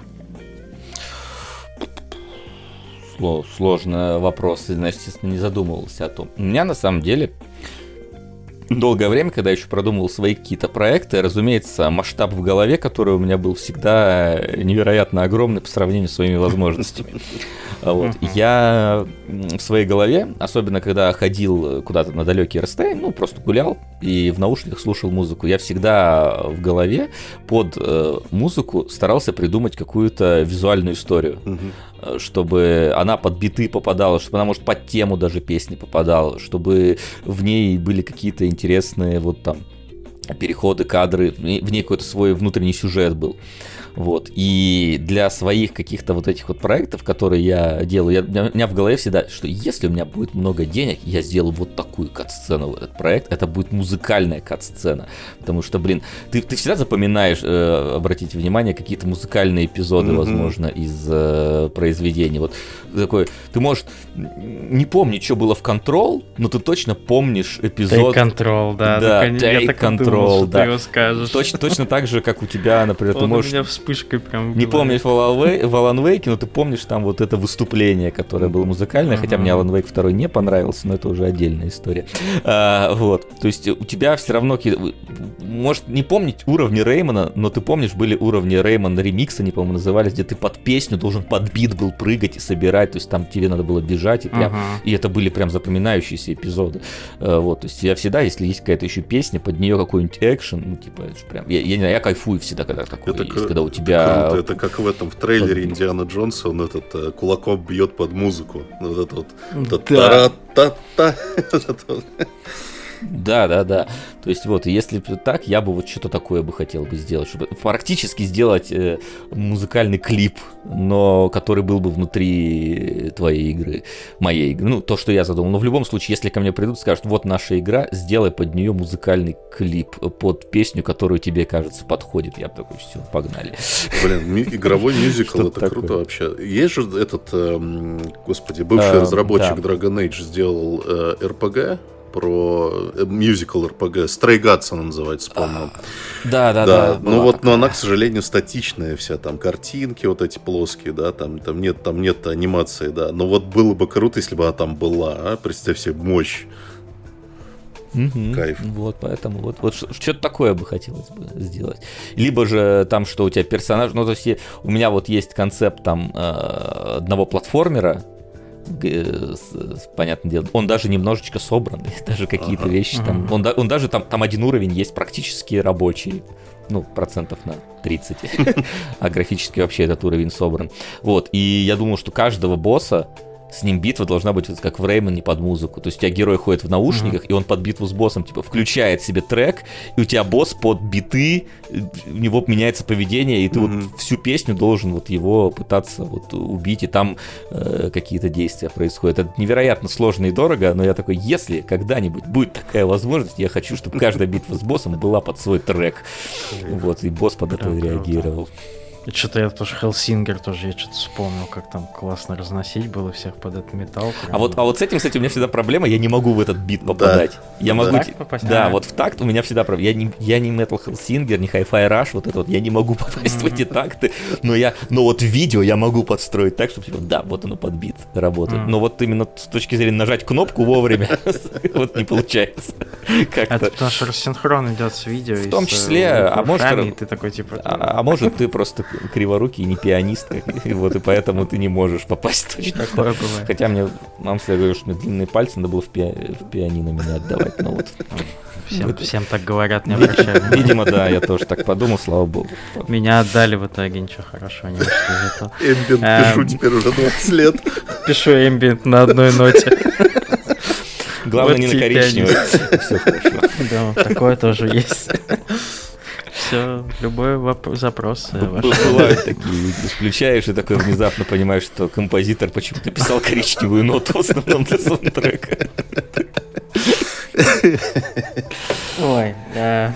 Сложный вопрос, значит, естественно, не задумывался о том. У меня на самом деле долгое время, когда я еще продумывал свои какие-то проекты, разумеется, масштаб в голове, который у меня был всегда невероятно огромный по сравнению с своими возможностями. Вот. Я в своей голове, особенно когда ходил куда-то на далекие расстояния, ну, просто гулял и в наушниках слушал музыку, я всегда в голове под э, музыку старался придумать какую-то визуальную историю, угу. чтобы она под биты попадала, чтобы она, может, под тему даже песни попадала, чтобы в ней были какие-то интересные вот там переходы, кадры, в ней какой-то свой внутренний сюжет был. Вот. И для своих каких-то вот этих вот проектов, которые я делаю, я, у меня в голове всегда, что если у меня будет много денег, я сделаю вот такую кат-сцену в этот проект, это будет музыкальная кат-сцена. Потому что, блин, ты, ты всегда запоминаешь, э, обратите внимание, какие-то музыкальные эпизоды, mm-hmm. возможно, из э, произведений. Вот такой, ты можешь не помнить, что было в Control, но ты точно помнишь эпизод. Take Control, да. Да, так, Take я так Control, думал, да. Ты его скажешь. Точно, точно так же, как у тебя, например, Он ты можешь... у меня вспышкой прям... Не помнишь в Alan Wake, но ты помнишь там вот это выступление, которое было музыкальное, uh-huh. хотя мне Alan Wake два не понравился, но это уже отдельная история. А, вот, то есть у тебя все равно... Может не помнить уровни Реймана, но ты помнишь, были уровни Реймана ремикса, они, по-моему, назывались, где ты под песню должен под бит был прыгать и собирать, то есть там тебе надо было бежать, и, прям, uh-huh. и это были прям запоминающиеся эпизоды. А, вот, то есть я всегда, если есть какая-то еще песня, под нее какой-нибудь экшен, ну, типа, это же прям... Я, я не знаю, я кайфую всегда, когда такое это есть, к... когда у тебя... Это, это как в этом в трейлере Индиана Джонса, он этот э, кулаком бьет под музыку. Вот это вот. Да. Та-та-та. Да, да, да. То есть вот, если бы так, я бы вот что-то такое бы хотел бы сделать, чтобы практически сделать э, музыкальный клип, но который был бы внутри твоей игры, моей игры. Ну, то, что я задумал. Но в любом случае, если ко мне придут и скажут, вот наша игра, сделай под нее музыкальный клип под песню, которую тебе, кажется, подходит. Я бы такой, все, погнали. Блин, ми- игровой мюзикл, это круто вообще. Есть же этот, э, господи, бывший разработчик Dragon Age сделал э, эр пи джи, про мюзикл эр пи джи, Stray Gods она называется, вспомнил. Да, да, да. да. Ну вот, но она, к сожалению, статичная вся, там картинки вот эти плоские, да, там, там нет, там нет анимации, да. Но вот было бы круто, если бы она там была, а? Представь себе мощь. Угу. Кайф. Вот, поэтому вот, вот что-то такое бы хотелось бы сделать. Либо же там, что у тебя персонаж, ну то есть у меня вот есть концепт там одного платформера, понятное дело, он даже немножечко собранный, даже какие-то ага, вещи ага. там, он, он даже там, там один уровень есть практически рабочий, ну, процентов на тридцать, а графически вообще этот уровень собран. Вот, и я думал, что каждого босса с ним битва должна быть вот как в Реймане под музыку. То есть у тебя герой ходит в наушниках, mm-hmm. и он под битву с боссом типа включает себе трек, и у тебя босс под биты, у него меняется поведение, и ты mm-hmm. вот всю песню должен вот его пытаться вот убить, и там э, какие-то действия происходят. Это невероятно сложно и дорого, но я такой, если когда-нибудь будет такая возможность, я хочу, чтобы каждая битва с боссом была под свой трек. Вот, и босс под это реагировал. Что-то я тоже Хелсингер тоже, я что-то вспомнил, как там классно разносить было всех под этот металл. А вот, а вот с этим, кстати, у меня всегда проблема, я не могу в этот бит попадать. Да. Я могу... Так попасть? Да, а. вот в такт у меня всегда проблема. Я не, я не Metal Hellsinger, не Hi-Fi Rush, вот это вот, я не могу попасть mm-hmm. в эти такты, но я, но вот в видео я могу подстроить так, чтобы, да, вот оно под бит работает. Mm-hmm. Но вот именно с точки зрения нажать кнопку вовремя, вот не получается. Это потому что рассинхрон идет с видео. В том числе, а может... ты такой типа... А может ты просто криворукий и не пианист, и вот и поэтому ты не можешь попасть точно. Такое бывает. Хотя мне мама всегда говорила, что мне длинные пальцы надо было в, пи... в пианино меня отдавать, но вот... Всем, вот. Всем так говорят, не обращали. Видимо, да, я тоже так подумал, слава богу. Меня отдали в итоге, ничего хорошего не вышло из этого. Эмбиент пишу теперь уже двадцать лет. Пишу эмбиент на одной ноте. Главное, не на коричневой. Все хорошо. Да, такое тоже есть. все, любой воп- запрос ваш. Бывают такие, включаешь и такой внезапно понимаешь, что композитор почему-то писал коричневую ноту в основном для саундтрека. Ой, да.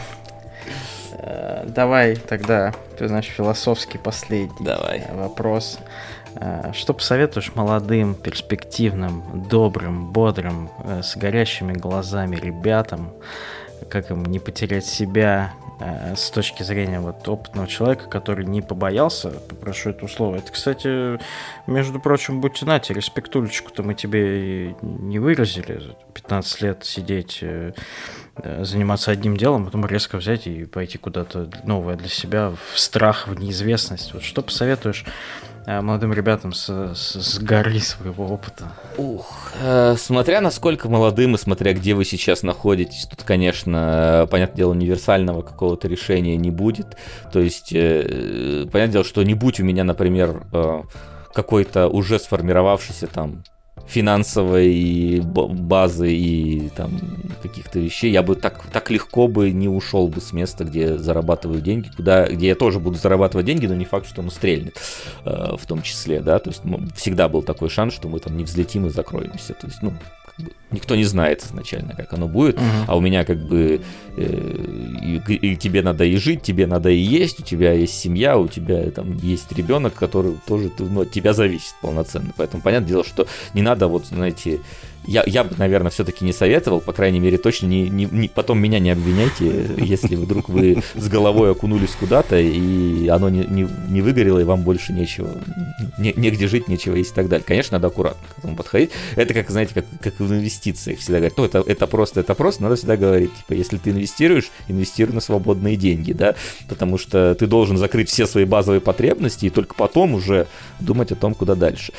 Давай тогда, ты знаешь, философский последний Давай. вопрос. Что посоветуешь молодым, перспективным, добрым, бодрым, с горящими глазами ребятам, как им не потерять себя с точки зрения вот опытного человека, который не побоялся, попрошу это слово. Это, кстати, между прочим, будьте нате, респектулечку-то мы тебе не выразили. пятнадцать лет сидеть, заниматься одним делом, потом резко взять и пойти куда-то новое для себя, в страх, в неизвестность. Вот что посоветуешь молодым ребятам с, с, с горы своего опыта? Ух, э, смотря насколько молодым и смотря где вы сейчас находитесь, тут, конечно, понятное дело, универсального какого-то решения не будет. То есть, э, понятное дело, что не будь у меня, например, э, какой-то уже сформировавшийся там финансовой базы и там каких-то вещей, я бы так, так легко бы не ушел бы с места, где зарабатываю деньги, куда, где я тоже буду зарабатывать деньги, но не факт, что оно стрельнет э, в том числе, да, то есть всегда был такой шанс, что мы там не взлетим и закроемся, то есть, ну, как бы, никто не знает изначально, как оно будет, uh-huh. а у меня как бы э, и, и тебе надо и жить, тебе надо и есть, у тебя есть семья, у тебя там есть ребенок, который тоже ну, от тебя зависит полноценно, поэтому понятное дело, что не надо вот, знаете, я, я бы, наверное, все-таки не советовал, по крайней мере, точно не, не, не, потом меня не обвиняйте, если вдруг вы с головой окунулись куда-то, и оно не, не, не выгорело, и вам больше нечего, не, негде жить, нечего есть и так далее. Конечно, надо аккуратно к этому подходить. Это как, знаете, как, как в инвестициях всегда говорят, ну, это, это просто, это просто, надо всегда говорить, типа, если ты инвестируешь, инвестируй на свободные деньги, да, потому что ты должен закрыть все свои базовые потребности, и только потом уже думать о том, куда дальше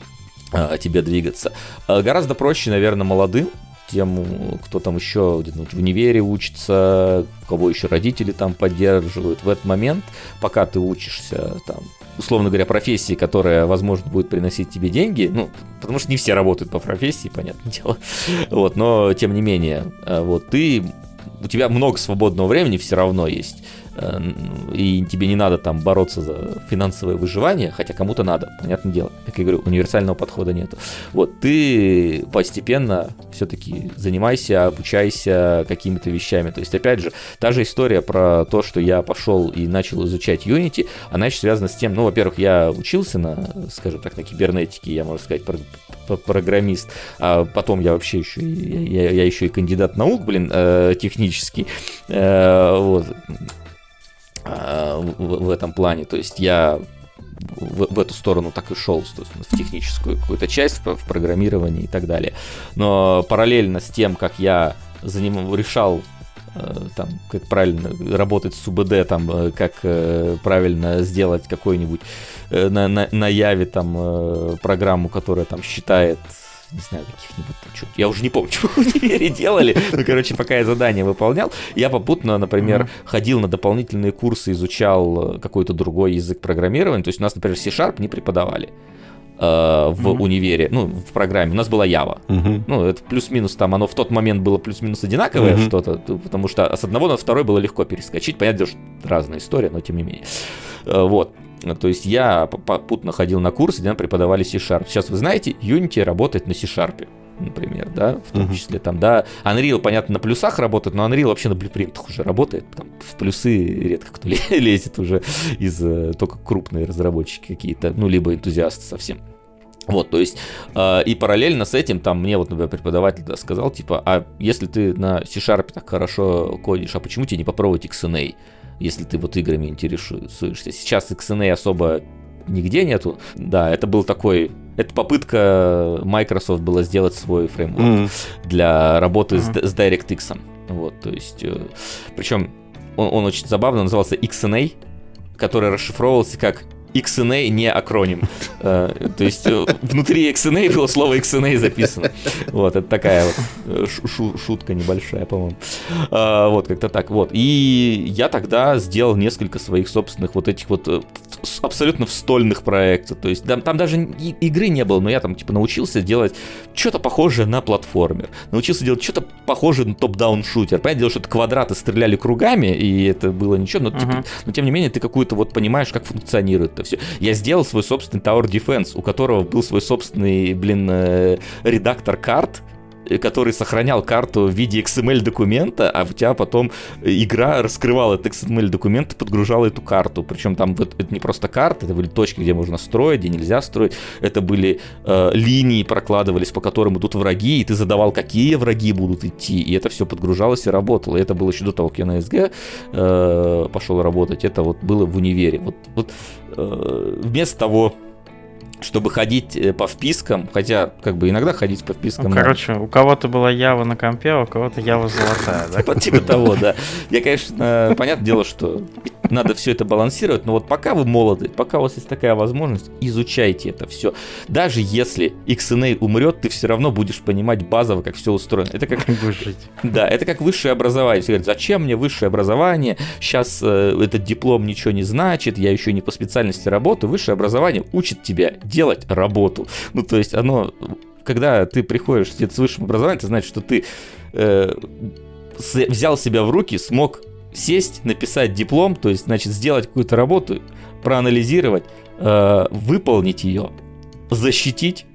тебе двигаться. Гораздо проще, наверное, молодым, тем, кто там еще где-то в универе учится, кого еще родители там поддерживают. В этот момент, пока ты учишься, там, условно говоря, профессии, которая, возможно, будет приносить тебе деньги, ну, потому что не все работают по профессии, понятное дело, вот, но, тем не менее, вот, ты, у тебя много свободного времени все равно есть, и тебе не надо там бороться за финансовое выживание, хотя кому-то надо, понятное дело. Как я говорю, универсального подхода нету. Вот, ты постепенно все-таки занимайся, обучайся какими-то вещами. То есть, опять же, та же история про то, что я пошел и начал изучать Unity, она еще связана с тем, ну, во-первых, я учился на, скажем так, на кибернетике, я, можно сказать, программист, а потом я вообще еще, я, я еще и кандидат наук, блин, технический, вот, В, в этом плане, то есть я в, в эту сторону так и шел, то есть в техническую какую-то часть, в, в программировании и так далее. Но параллельно с тем, как я заним... решал там, как правильно работать с УБД, там, как правильно сделать какой-нибудь на, на, на Яве там программу, которая там считает, не знаю, каких-нибудь там, что я уже не помню, что в универе делали, ну, короче, пока я задание выполнял, я попутно, например, mm-hmm. ходил на дополнительные курсы, изучал какой-то другой язык программирования, то есть у нас, например, C-Sharp не преподавали э, в mm-hmm. универе, ну, в программе, у нас была Java, mm-hmm. ну, это плюс-минус там, оно в тот момент было плюс-минус одинаковое mm-hmm. что-то, потому что с одного на второй было легко перескочить, понятно, что разная история, но тем не менее, э, вот. То есть я попутно ходил на курсы, где нам преподавали C-Sharp. Сейчас вы знаете, Unity работает на C-Sharp, например, да, в том числе там, да. Unreal, понятно, на плюсах работает, но Unreal вообще на блюпринтах уже работает. Там в плюсы редко кто лезет уже из только крупные разработчики какие-то, ну, либо энтузиасты совсем. Вот, то есть, э, и параллельно с этим, там, мне вот, например, преподаватель да, сказал, типа, а если ты на C-Sharp так хорошо кодишь, а почему тебе не попробовать икс эн эй? Если ты вот играми интересуешься. Сейчас икс эн эй особо нигде нету. Да, это был такой... Это попытка Microsoft была сделать свой фреймворк mm-hmm. для работы mm-hmm. с, с DirectX. Вот, то есть... Причем он, он очень забавно назывался икс эн эй, который расшифровывался как икс эн эй не акроним. То есть внутри икс эн эй было слово икс эн эй записано. Вот, это такая вот шутка небольшая, по-моему. Вот, как-то так. Вот. И я тогда сделал несколько своих собственных вот этих вот абсолютно встольных проектов. То есть там, там даже игры не было, но я там типа научился делать что-то похожее на платформер. Научился делать что-то похожее на топ-даун шутер. Понятное дело, что это квадраты стреляли кругами, и это было ничего, но, uh-huh. типа, но тем не менее ты какую-то вот понимаешь, как функционирует это все. Я сделал свой собственный Tower Defense, у которого был свой собственный, блин, э, редактор карт, который сохранял карту в виде икс эм эль-документа, а у тебя потом игра раскрывала этот икс эм эль-документ и подгружала эту карту. Причем там вот, это не просто карты, это были точки, где можно строить, где нельзя строить. Это были э, линии, прокладывались, по которым идут враги, и ты задавал, какие враги будут идти. И это все подгружалось и работало. И это было еще до того, как я на эс джи э, пошел работать. Это вот было в универе. Вот, вот э, вместо того, чтобы ходить по впискам, хотя как бы иногда ходить по впискам... Ну, короче, у кого-то была Java на компе, а у кого-то Java золотая, да? Вот типа того, да. Я, конечно, понятное дело, что надо все это балансировать, но вот пока вы молоды, пока у вас есть такая возможность, изучайте это все. Даже если икс эн эй умрет, ты все равно будешь понимать базово, как все устроено. Это как... Будешь жить. Да, это как высшее образование. Все говорят, зачем мне высшее образование? Сейчас э, этот диплом ничего не значит, я еще не по специальности работаю. Высшее образование учит тебя делать работу. Ну, то есть оно, когда ты приходишь с высшим образованием, это значит, что ты э, с, взял себя в руки, смог сесть, написать диплом, то есть, значит, сделать какую-то работу, проанализировать, э, выполнить ее, защитить,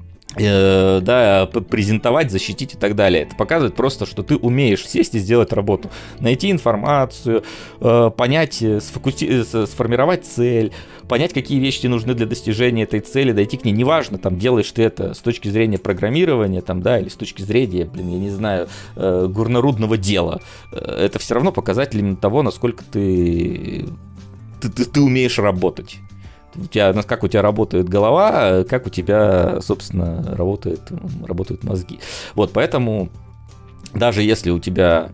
э, да, презентовать, защитить и так далее. Это показывает просто, что ты умеешь сесть и сделать работу, найти информацию, э, понять, сфокуси... сформировать цель, понять, какие вещи тебе нужны для достижения этой цели, дойти к ней. Неважно, там, делаешь ты это с точки зрения программирования, там, да, или с точки зрения, блин, я не знаю, э, горнорудного дела. Это все равно показатель именно того, насколько ты, ты, ты, ты умеешь работать. У тебя, как у тебя работает голова, как у тебя, собственно, работает, работают мозги. Вот, поэтому даже если у тебя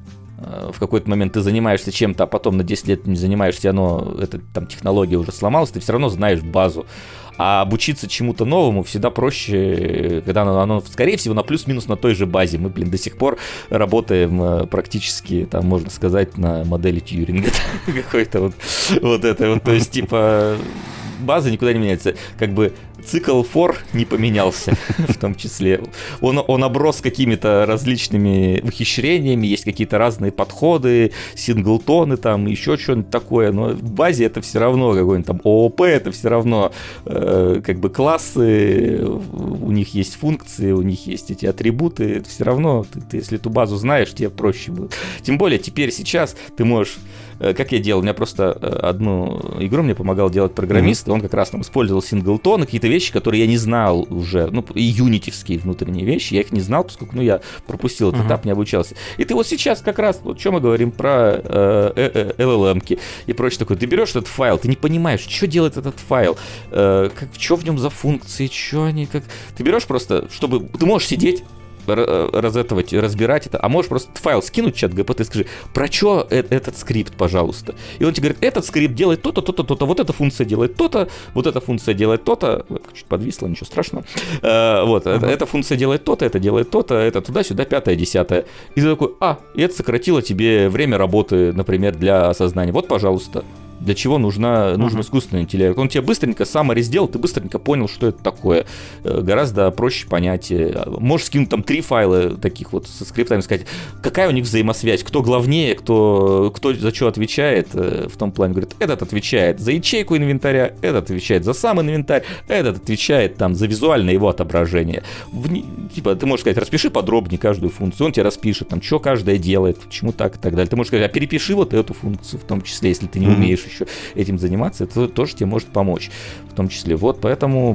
в какой-то момент ты занимаешься чем-то, а потом на десять лет не занимаешься, оно, эта там технология уже сломалась, ты все равно знаешь базу. А обучиться чему-то новому всегда проще, когда оно, оно, скорее всего, на плюс-минус на той же базе. Мы, блин, до сих пор работаем практически, там, можно сказать, на модели Тьюринга. Какой-то вот, вот это вот, то есть, типа, база никуда не меняется. Как бы цикл фор не поменялся, в том числе. Он, он оброс какими-то различными ухищрениями, есть какие-то разные подходы, синглтоны, там, еще что-нибудь такое, но в базе это все равно какой-нибудь там ООП, это все равно э, как бы классы, у них есть функции, у них есть эти атрибуты, это все равно, ты, ты, если эту базу знаешь, тебе проще будет. Тем более теперь, сейчас ты можешь, э, как я делал, у меня просто одну игру мне помогал делать программист, mm-hmm. он как раз там использовал синглтоны, какие-то вещи, которые я не знал уже, ну, и юнитивские внутренние вещи, я их не знал, поскольку, ну, я пропустил этот uh-huh. этап, не обучался. И ты вот сейчас как раз, вот что мы говорим про э, э, эл эл эм-ки и прочее такое, ты берешь этот файл, ты не понимаешь, что делает этот файл, э, как, что в нем за функции, что они, как... Ты берешь просто, чтобы... Ты можешь сидеть, разэтовать, разбирать это, а можешь просто файл скинуть в чат джи пи ти и скажи, про что этот скрипт, пожалуйста. И он тебе говорит, этот скрипт делает то-то, то-то, то-то, вот эта функция делает то-то, вот эта функция делает то-то, чуть подвисло, ничего страшного. А, вот, uh-huh. эта функция делает то-то, это делает то-то, это туда-сюда, пятое, десятое. И ты такой, а, и это сократило тебе время работы, например, для осознания. Вот, пожалуйста. Для чего нужна, нужен uh-huh. искусственный интеллект. Он тебе быстренько саммари сделал, ты быстренько понял, что это такое. Гораздо проще понять. Можешь скинуть там три файла таких вот со скриптами, сказать, какая у них взаимосвязь, кто главнее, кто, кто за что отвечает. В том плане, говорит, этот отвечает за ячейку инвентаря, этот отвечает за сам инвентарь, этот отвечает там за визуальное его отображение. В, типа, ты можешь сказать, распиши подробнее каждую функцию, он тебе распишет, там, что каждая делает, почему так и так далее. Ты можешь сказать, а перепиши вот эту функцию, в том числе, если ты не mm-hmm. умеешь еще этим заниматься, это тоже тебе может помочь, в том числе. Вот, поэтому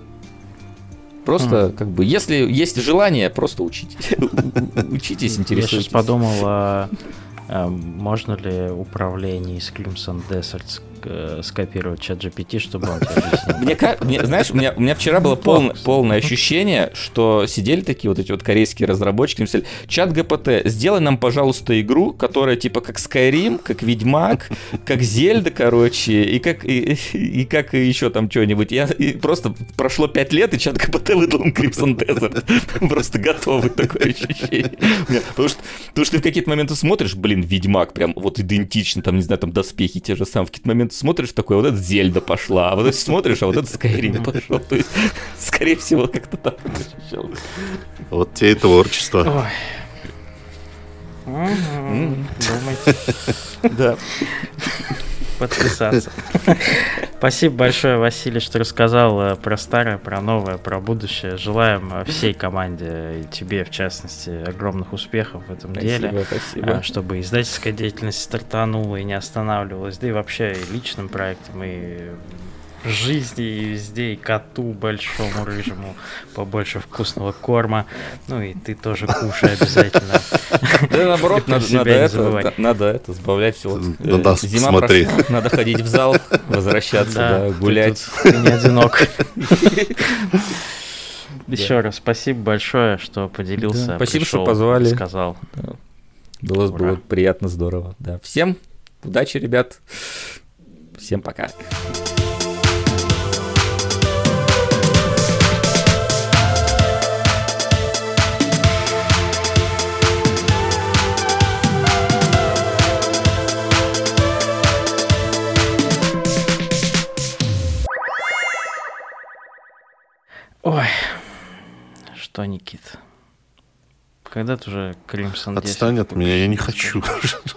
просто, mm. как бы, если есть желание, просто учитесь. Учитесь, интересуйтесь. Я сейчас подумал, а, а можно ли управление из Crimson Desert э, скопировать чат джи пи ти, чтобы он тебе объяснил. Мне, ка- мне, знаешь, у меня, у меня вчера было полное, полное ощущение, что сидели такие вот эти вот корейские разработчики, написали: чат джи пи ти, сделай нам, пожалуйста, игру, которая типа как Skyrim, как Ведьмак, как Зельда, короче, и как, и, и как еще там что-нибудь. Я и просто прошло пять лет, и чат джи пи ти выдал им Crimson Desert. Просто готовый, такое ощущение. Потому что, потому что ты в какие-то моменты смотришь, блин, Ведьмак прям вот идентично, там, не знаю, там доспехи те же самые. В какие-то моменты смотришь такой, вот это Зельда пошла, а вот это смотришь, а вот это Skyrim пошел. То есть, скорее всего, как-то так ощущалось. Вот тебе и творчество. Ой. Думайте. Да. Подписаться. Спасибо большое, Василий, что рассказал про старое, про новое, про будущее. Желаем всей команде, и тебе, в частности, огромных успехов в этом Спасибо, деле. спасибо. Чтобы издательская деятельность стартанула и не останавливалась. Да и вообще и личным проектом, и в жизни, и везде, и коту большому, рыжему побольше вкусного корма. Ну и ты тоже кушай обязательно. Да, наоборот, надо, надо, это, надо это сбавлять все. Вот, надо э, зима смотри. прошла, надо ходить в зал, возвращаться, Да, да, гулять. Ты, ты не одинок. Еще раз спасибо большое, что поделился. Да, спасибо, пришел, что позвали. Сказал. Да. Было, было приятно, здорово. Да. Всем удачи, ребят. Всем пока. Ой, что, Никит? Когда ты уже Crimson десять? Отстань от меня, я не хочу.